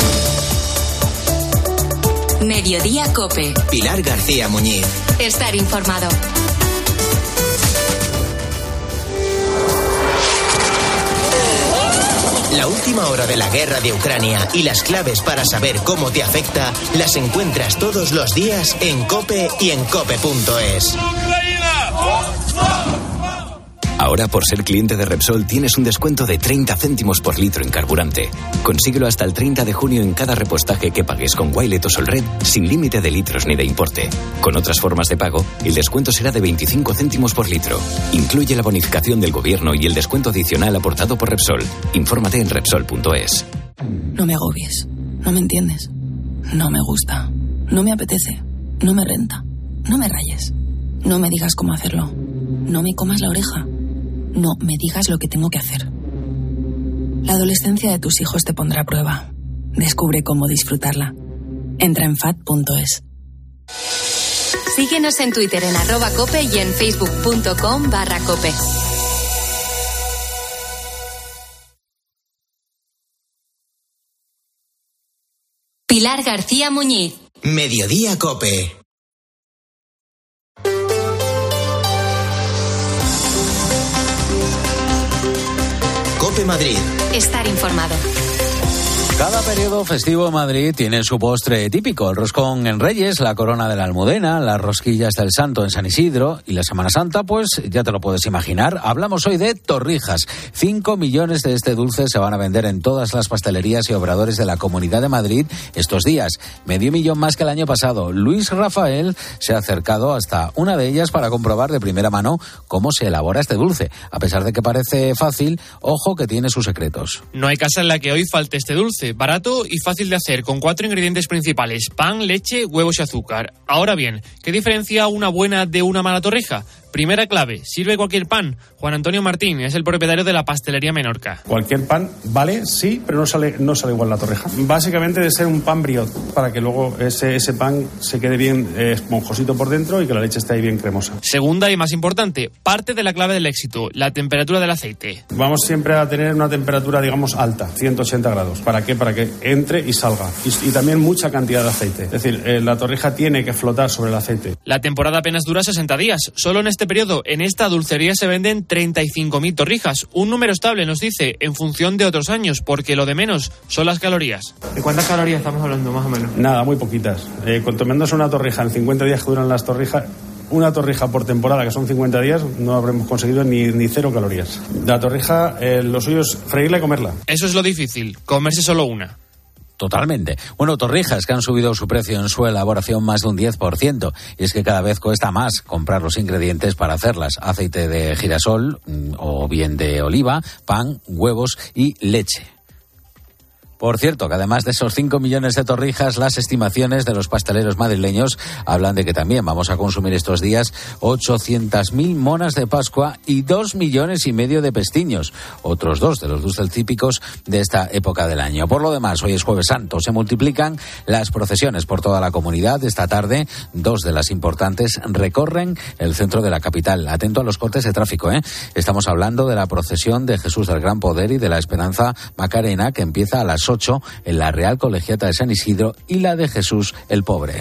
Speaker 2: Mediodía COPE.
Speaker 13: Pilar García Muñiz.
Speaker 2: Estar informado.
Speaker 13: La última hora de la guerra de Ucrania y las claves para saber cómo te afecta las encuentras todos los días en COPE y en COPE.es.
Speaker 17: Ahora, por ser cliente de Repsol, tienes un descuento de 30 céntimos por litro en carburante. Consíguelo hasta el 30 de junio en cada repostaje que pagues con Wilet o Solred, sin límite de litros ni de importe. Con otras formas de pago, el descuento será de 25 céntimos por litro. Incluye la bonificación del gobierno y el descuento adicional aportado por Repsol. Infórmate en Repsol.es.
Speaker 18: No me agobies. No me entiendes. No me gusta. No me apetece. No me renta. No me rayes. No me digas cómo hacerlo. No me comas la oreja. No me digas lo que tengo que hacer. La adolescencia de tus hijos te pondrá a prueba. Descubre cómo disfrutarla. Entra en FAD.es.
Speaker 2: Síguenos en Twitter en @cope y en facebook.com/cope. Pilar García Muñiz.
Speaker 13: Mediodía Cope. Cope Madrid.
Speaker 2: Estar informado.
Speaker 1: Cada periodo festivo en Madrid tiene su postre típico. El roscón en Reyes, la corona de la Almudena, las rosquillas del Santo en San Isidro y la Semana Santa, pues ya te lo puedes imaginar. Hablamos hoy de torrijas. 5 millones de este dulce se van a vender en todas las pastelerías y obradores de la Comunidad de Madrid estos días. 500.000 más que el año pasado. Luis Rafael se ha acercado hasta una de ellas para comprobar de primera mano cómo se elabora este dulce. A pesar de que parece fácil, ojo que tiene sus secretos.
Speaker 12: No hay casa en la que hoy falte este dulce. Barato y fácil de hacer, con 4 ingredientes principales: pan, leche, huevos y azúcar. Ahora bien, ¿qué diferencia una buena de una mala torrija? Primera clave, ¿sirve cualquier pan? Juan Antonio Martín es el propietario de la pastelería Menorca.
Speaker 19: Cualquier pan vale, sí, pero no sale igual la torrija. Básicamente de ser un pan brioche, para que luego ese pan se quede bien esponjosito por dentro y que la leche esté ahí bien cremosa.
Speaker 12: Segunda y más importante, parte de la clave del éxito, la temperatura del aceite.
Speaker 19: Vamos siempre a tener una temperatura, digamos, alta, 180 grados. ¿Para qué? Para que entre y salga. Y también mucha cantidad de aceite. Es decir, la torrija tiene que flotar sobre el aceite.
Speaker 12: La temporada apenas dura 60 días. Solo en este periodo, en esta dulcería se venden 35.000 torrijas. Un número estable, nos dice, en función de otros años, porque lo de menos son las calorías.
Speaker 19: ¿De cuántas calorías estamos hablando, más o menos? Nada, muy poquitas. Tomándose una torrija en 50 días que duran las torrijas, una torrija por temporada, que son 50 días, no habremos conseguido ni 0 calorías. La torrija, lo suyo es freírla y comerla.
Speaker 12: Eso es lo difícil, comerse solo una.
Speaker 1: Totalmente. Bueno, torrijas que han subido su precio en su elaboración más de un 10%. Y es que cada vez cuesta más comprar los ingredientes para hacerlas. Aceite de girasol o bien de oliva, pan, huevos y leche. Por cierto, que además de esos 5 millones de torrijas, las estimaciones de los pasteleros madrileños hablan de que también vamos a consumir estos días 800.000 monas de Pascua y 2,5 millones de pestiños, otros 2 de los dulces típicos de esta época del año. Por lo demás, hoy es Jueves Santo, se multiplican las procesiones por toda la comunidad. Esta tarde, 2 de las importantes recorren el centro de la capital. Atento a los cortes de tráfico, Estamos hablando de la procesión de Jesús del Gran Poder y de la Esperanza Macarena, que empieza a las 8 en la Real Colegiata de San Isidro, y la de Jesús el Pobre.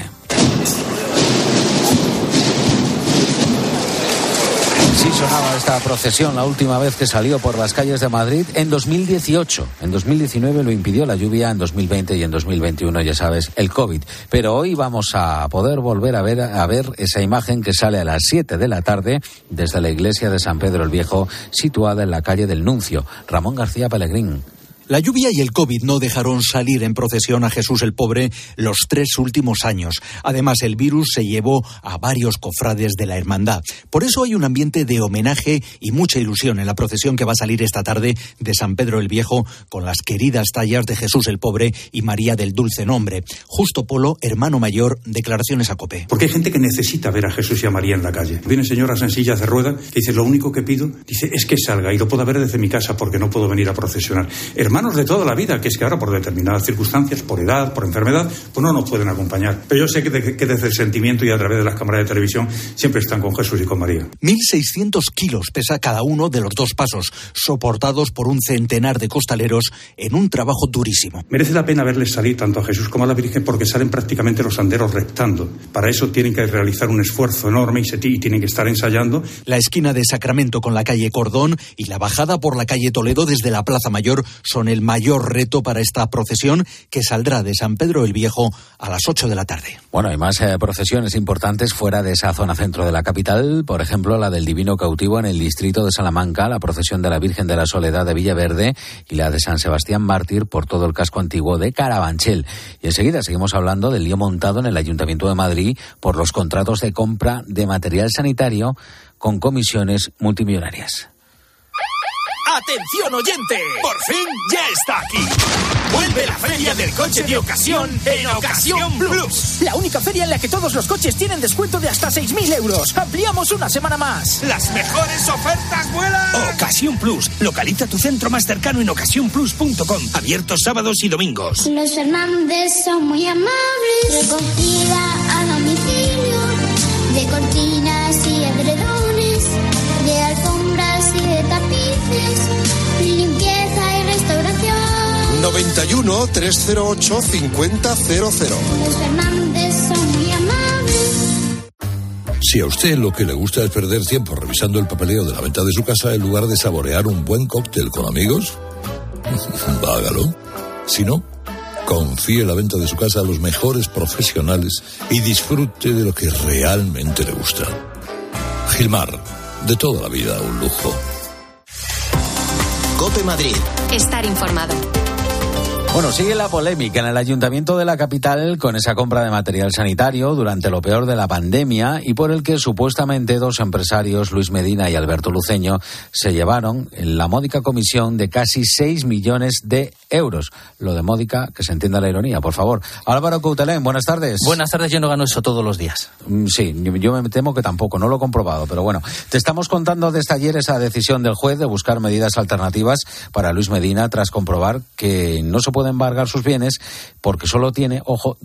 Speaker 1: Sí sonaba esta procesión la última vez que salió por las calles de Madrid en 2018. En 2019 lo impidió la lluvia, en 2020 y en 2021, ya sabes, el COVID. Pero hoy vamos a poder volver a ver esa imagen que sale a las 7 de la tarde desde la iglesia de San Pedro el Viejo, situada en la calle del Nuncio. Ramón García Pellegrín.
Speaker 22: La lluvia y el COVID no dejaron salir en procesión a Jesús el Pobre los 3 últimos años. Además, el virus se llevó a varios cofrades de la hermandad. Por eso hay un ambiente de homenaje y mucha ilusión en la procesión que va a salir esta tarde de San Pedro el Viejo, con las queridas tallas de Jesús el Pobre y María del Dulce Nombre. Justo Polo, hermano mayor, declaraciones a COPE.
Speaker 23: Porque hay gente que necesita ver a Jesús y a María en la calle. Vienen señoras en sillas de rueda que dicen, lo único que pido, dice, es que salga y lo pueda ver desde mi casa porque no puedo venir a procesionar. Hermanos de toda la vida, que es que ahora por determinadas circunstancias, por edad, por enfermedad, pues no nos pueden acompañar. Pero yo sé que desde el sentimiento y a través de las cámaras de televisión siempre están con Jesús y con María.
Speaker 22: 1.600 kilos pesa cada uno de los 2 pasos, soportados por un centenar de costaleros en un trabajo durísimo.
Speaker 23: Merece la pena verles salir tanto a Jesús como a la Virgen porque salen prácticamente los anderos reptando. Para eso tienen que realizar un esfuerzo enorme y tienen que estar ensayando.
Speaker 22: La esquina de Sacramento con la calle Cordón y la bajada por la calle Toledo desde la Plaza Mayor son el mayor reto para esta procesión que saldrá de San Pedro el Viejo a las 8 de la tarde.
Speaker 1: Bueno, hay más procesiones importantes fuera de esa zona centro de la capital, por ejemplo la del Divino Cautivo en el distrito de Salamanca, la procesión de la Virgen de la Soledad de Villaverde y la de San Sebastián Mártir por todo el casco antiguo de Carabanchel. Y enseguida seguimos hablando del lío montado en el Ayuntamiento de Madrid por los contratos de compra de material sanitario con comisiones multimillonarias.
Speaker 24: ¡Atención oyente! ¡Por fin ya está aquí! Vuelve la feria del coche de ocasión en Ocasión Plus.
Speaker 25: La única feria en la que todos los coches tienen descuento de hasta 6.000 euros. Ampliamos una semana más.
Speaker 24: ¡Las mejores ofertas vuelan!
Speaker 25: Ocasión Plus. Localiza tu centro más cercano en ocasiónplus.com. Abiertos sábados y domingos.
Speaker 28: Los Fernández son muy amables. Recogida a domicilio.
Speaker 3: 91 308 5000.
Speaker 28: Los Fernández son muy amables.
Speaker 9: Si a usted lo que le gusta es perder tiempo revisando el papeleo de la venta de su casa en lugar de saborear un buen cóctel con amigos, hágalo. Si no, confíe la venta de su casa a los mejores profesionales y disfrute de lo que realmente le gusta. Gilmar, de toda la vida un lujo.
Speaker 13: COPE Madrid.
Speaker 2: Estar informado.
Speaker 1: Bueno, sigue la polémica en el Ayuntamiento de la capital con esa compra de material sanitario durante lo peor de la pandemia y por el que supuestamente dos empresarios, Luis Medina y Alberto Luceño, se llevaron la módica comisión de casi 6 millones de euros. Lo de módica, que se entienda la ironía, por favor. Álvaro Coutelén, buenas tardes.
Speaker 4: Buenas tardes, yo no gano eso todos los días.
Speaker 1: Sí, yo me temo que tampoco, no lo he comprobado, pero bueno. Te estamos contando desde ayer esa decisión del juez de buscar medidas alternativas para Luis Medina tras comprobar que no se puede embargar sus bienes porque solo tiene, ojo,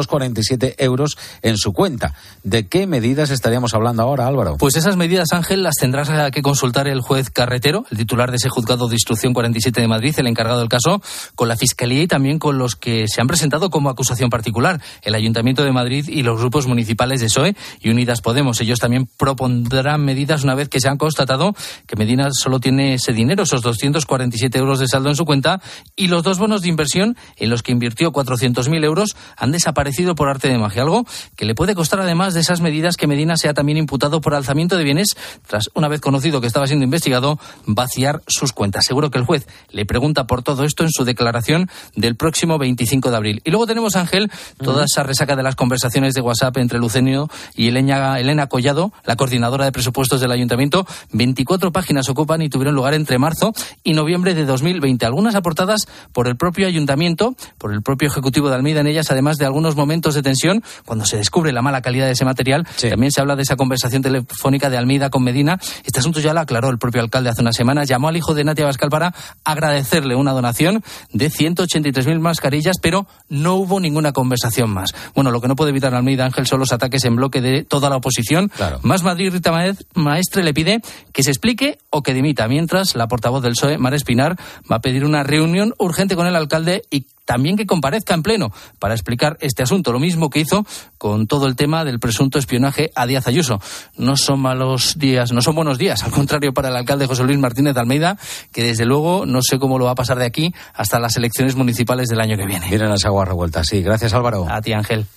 Speaker 1: 247 euros en su cuenta. ¿De qué medidas estaríamos hablando ahora, Álvaro?
Speaker 4: Pues esas medidas, Ángel, las tendrás que consultar el juez Carretero, el titular de ese juzgado de instrucción 47 de Madrid, el encargado del caso, con la Fiscalía y también con los que se han presentado como acusación particular, el Ayuntamiento de Madrid y los grupos municipales de PSOE y Unidas Podemos. Ellos también propondrán medidas una vez que se han constatado que Medina solo tiene ese dinero, esos 247 euros de saldo en su cuenta, y los dos bonos de inversión en los que invirtió 400.000 euros han desaparecido por arte de magia, algo que le puede costar, además de esas medidas, que Medina sea también imputado por alzamiento de bienes tras, una vez conocido que estaba siendo investigado, vaciar sus cuentas. Seguro que el juez le pregunta por todo esto en su declaración del próximo 25 de abril. Y luego tenemos, Ángel, toda esa resaca de las conversaciones de WhatsApp entre Luceño y Elena Collado, la coordinadora de presupuestos del Ayuntamiento. 24 páginas ocupan y tuvieron lugar entre marzo y noviembre de 2020. Algunas aportadas por el propio Ayuntamiento, por el propio Ejecutivo de Almeida. En ellas, además de algunos momentos de tensión, cuando se descubre la mala calidad de ese material, también se habla de esa conversación telefónica de Almeida con Medina. Este asunto ya lo aclaró el propio alcalde hace unas semanas. Llamó al hijo de Natia Bascal para agradecerle una donación de 183.000 mascarillas, pero no hubo ninguna conversación más. Bueno, lo que no puede evitar Almeida, Ángel, son los ataques en bloque de toda la oposición. Claro. Más Madrid, Rita Maestre le pide que se explique o que dimita, mientras la portavoz del PSOE, Mar Espinar, va a pedir una reunión urgente con el alcalde y también que comparezca en pleno para explicar este asunto, lo mismo que hizo con todo el tema del presunto espionaje a Díaz Ayuso. No son buenos días, al contrario para el alcalde José Luis Martínez de Almeida, que desde luego no sé cómo lo va a pasar de aquí hasta las elecciones municipales del año que viene.
Speaker 1: Vienen las aguas revueltas, sí. Gracias, Álvaro.
Speaker 4: A ti, Ángel.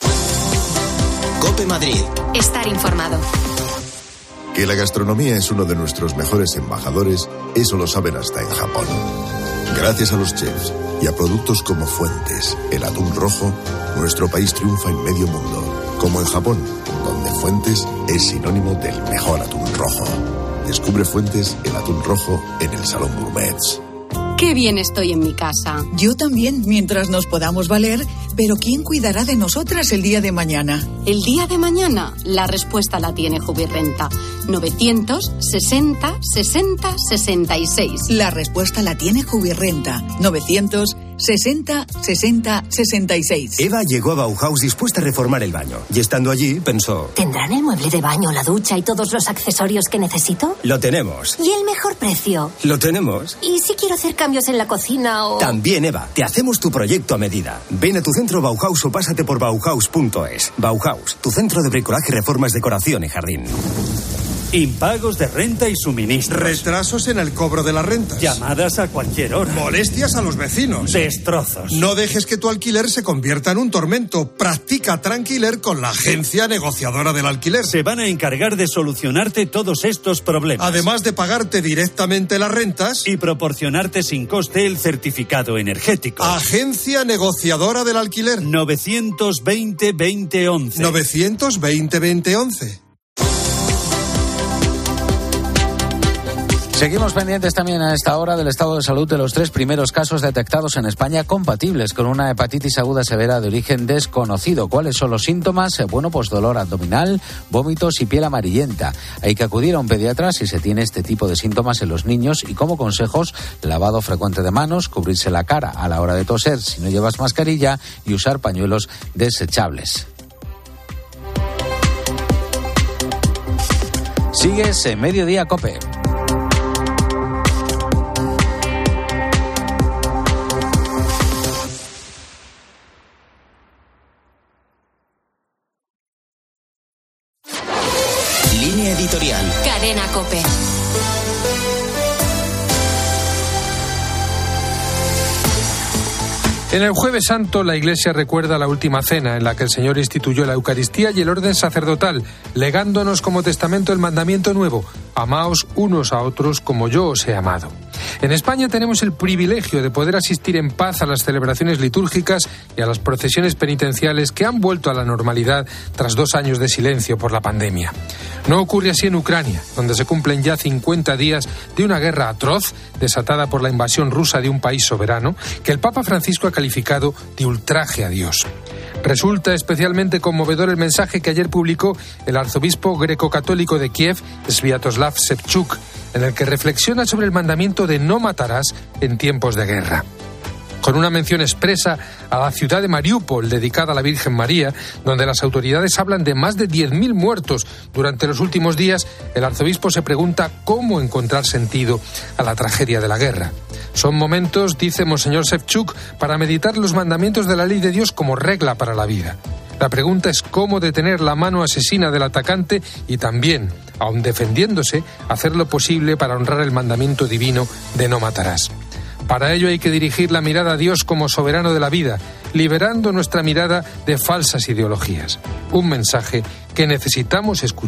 Speaker 13: COPE Madrid.
Speaker 2: Estar informado.
Speaker 6: Que la gastronomía es uno de nuestros mejores embajadores, eso lo saben hasta en Japón. Gracias a los chefs y a productos como Fuentes, el atún rojo, nuestro país triunfa en medio mundo. Como en Japón, donde Fuentes es sinónimo del mejor atún rojo. Descubre Fuentes, el atún rojo, en el Salón Gourmets.
Speaker 7: Qué bien estoy en mi casa.
Speaker 20: Yo también, mientras nos podamos valer, pero ¿quién cuidará de nosotras el día de mañana?
Speaker 7: ¿El día de mañana? La respuesta la tiene Jubirrenta. 960 60 66.
Speaker 20: La respuesta la tiene Jubirrenta. 960 60 66.
Speaker 21: Eva llegó a Bauhaus dispuesta a reformar el baño. Y estando allí, pensó...
Speaker 26: ¿Tendrán el mueble de baño, la ducha y todos los accesorios que necesito?
Speaker 21: Lo tenemos.
Speaker 26: ¿Y el mejor precio?
Speaker 21: Lo tenemos.
Speaker 26: ¿Y si quiero hacer cambios en la cocina o...?
Speaker 21: También, Eva. Te hacemos tu proyecto a medida. Ven a tu centro Bauhaus o pásate por Bauhaus.es. Bauhaus, tu centro de bricolaje, reformas, decoración y jardín.
Speaker 27: Impagos de renta y suministros.
Speaker 29: Retrasos en el cobro de las rentas.
Speaker 27: Llamadas a cualquier hora.
Speaker 29: Molestias a los vecinos.
Speaker 27: Destrozos.
Speaker 29: No dejes que tu alquiler se convierta en un tormento. Practica Tranquiler con la agencia negociadora del alquiler.
Speaker 27: Se van a encargar de solucionarte todos estos problemas.
Speaker 29: Además de pagarte directamente las rentas
Speaker 27: y proporcionarte sin coste el certificado energético.
Speaker 29: Agencia negociadora del alquiler.
Speaker 27: 920-2011.
Speaker 29: 920-2011.
Speaker 1: Seguimos pendientes también a esta hora del estado de salud de los 3 primeros casos detectados en España compatibles con una hepatitis aguda severa de origen desconocido. ¿Cuáles son los síntomas? Bueno, pues dolor abdominal, vómitos y piel amarillenta. Hay que acudir a un pediatra si se tiene este tipo de síntomas en los niños y, como consejos, lavado frecuente de manos, cubrirse la cara a la hora de toser si no llevas mascarilla y usar pañuelos desechables. Sigues en Mediodía COPE.
Speaker 13: Línea editorial.
Speaker 2: Cadena COPE.
Speaker 5: En el Jueves Santo, la Iglesia recuerda la última cena en la que el Señor instituyó la Eucaristía y el orden sacerdotal, legándonos como testamento el mandamiento nuevo: amaos unos a otros como yo os he amado. En España tenemos el privilegio de poder asistir en paz a las celebraciones litúrgicas y a las procesiones penitenciales que han vuelto a la normalidad tras 2 años de silencio por la pandemia. No ocurre así en Ucrania, donde se cumplen ya 50 días de una guerra atroz desatada por la invasión rusa de un país soberano que el Papa Francisco ha calificado de ultraje a Dios. Resulta especialmente conmovedor el mensaje que ayer publicó el arzobispo greco-católico de Kiev, Sviatoslav Ševčuk, en el que reflexiona sobre el mandamiento de no matarás en tiempos de guerra. Con una mención expresa a la ciudad de Mariúpol, dedicada a la Virgen María, donde las autoridades hablan de más de 10.000 muertos durante los últimos días, el arzobispo se pregunta cómo encontrar sentido a la tragedia de la guerra. Son momentos, dice Monseñor Ševčuk, para meditar los mandamientos de la ley de Dios como regla para la vida. La pregunta es cómo detener la mano asesina del atacante y también, aun defendiéndose, hacer lo posible para honrar el mandamiento divino de no matarás. Para ello hay que dirigir la mirada a Dios como soberano de la vida, liberando nuestra mirada de falsas ideologías. Un mensaje que necesitamos escuchar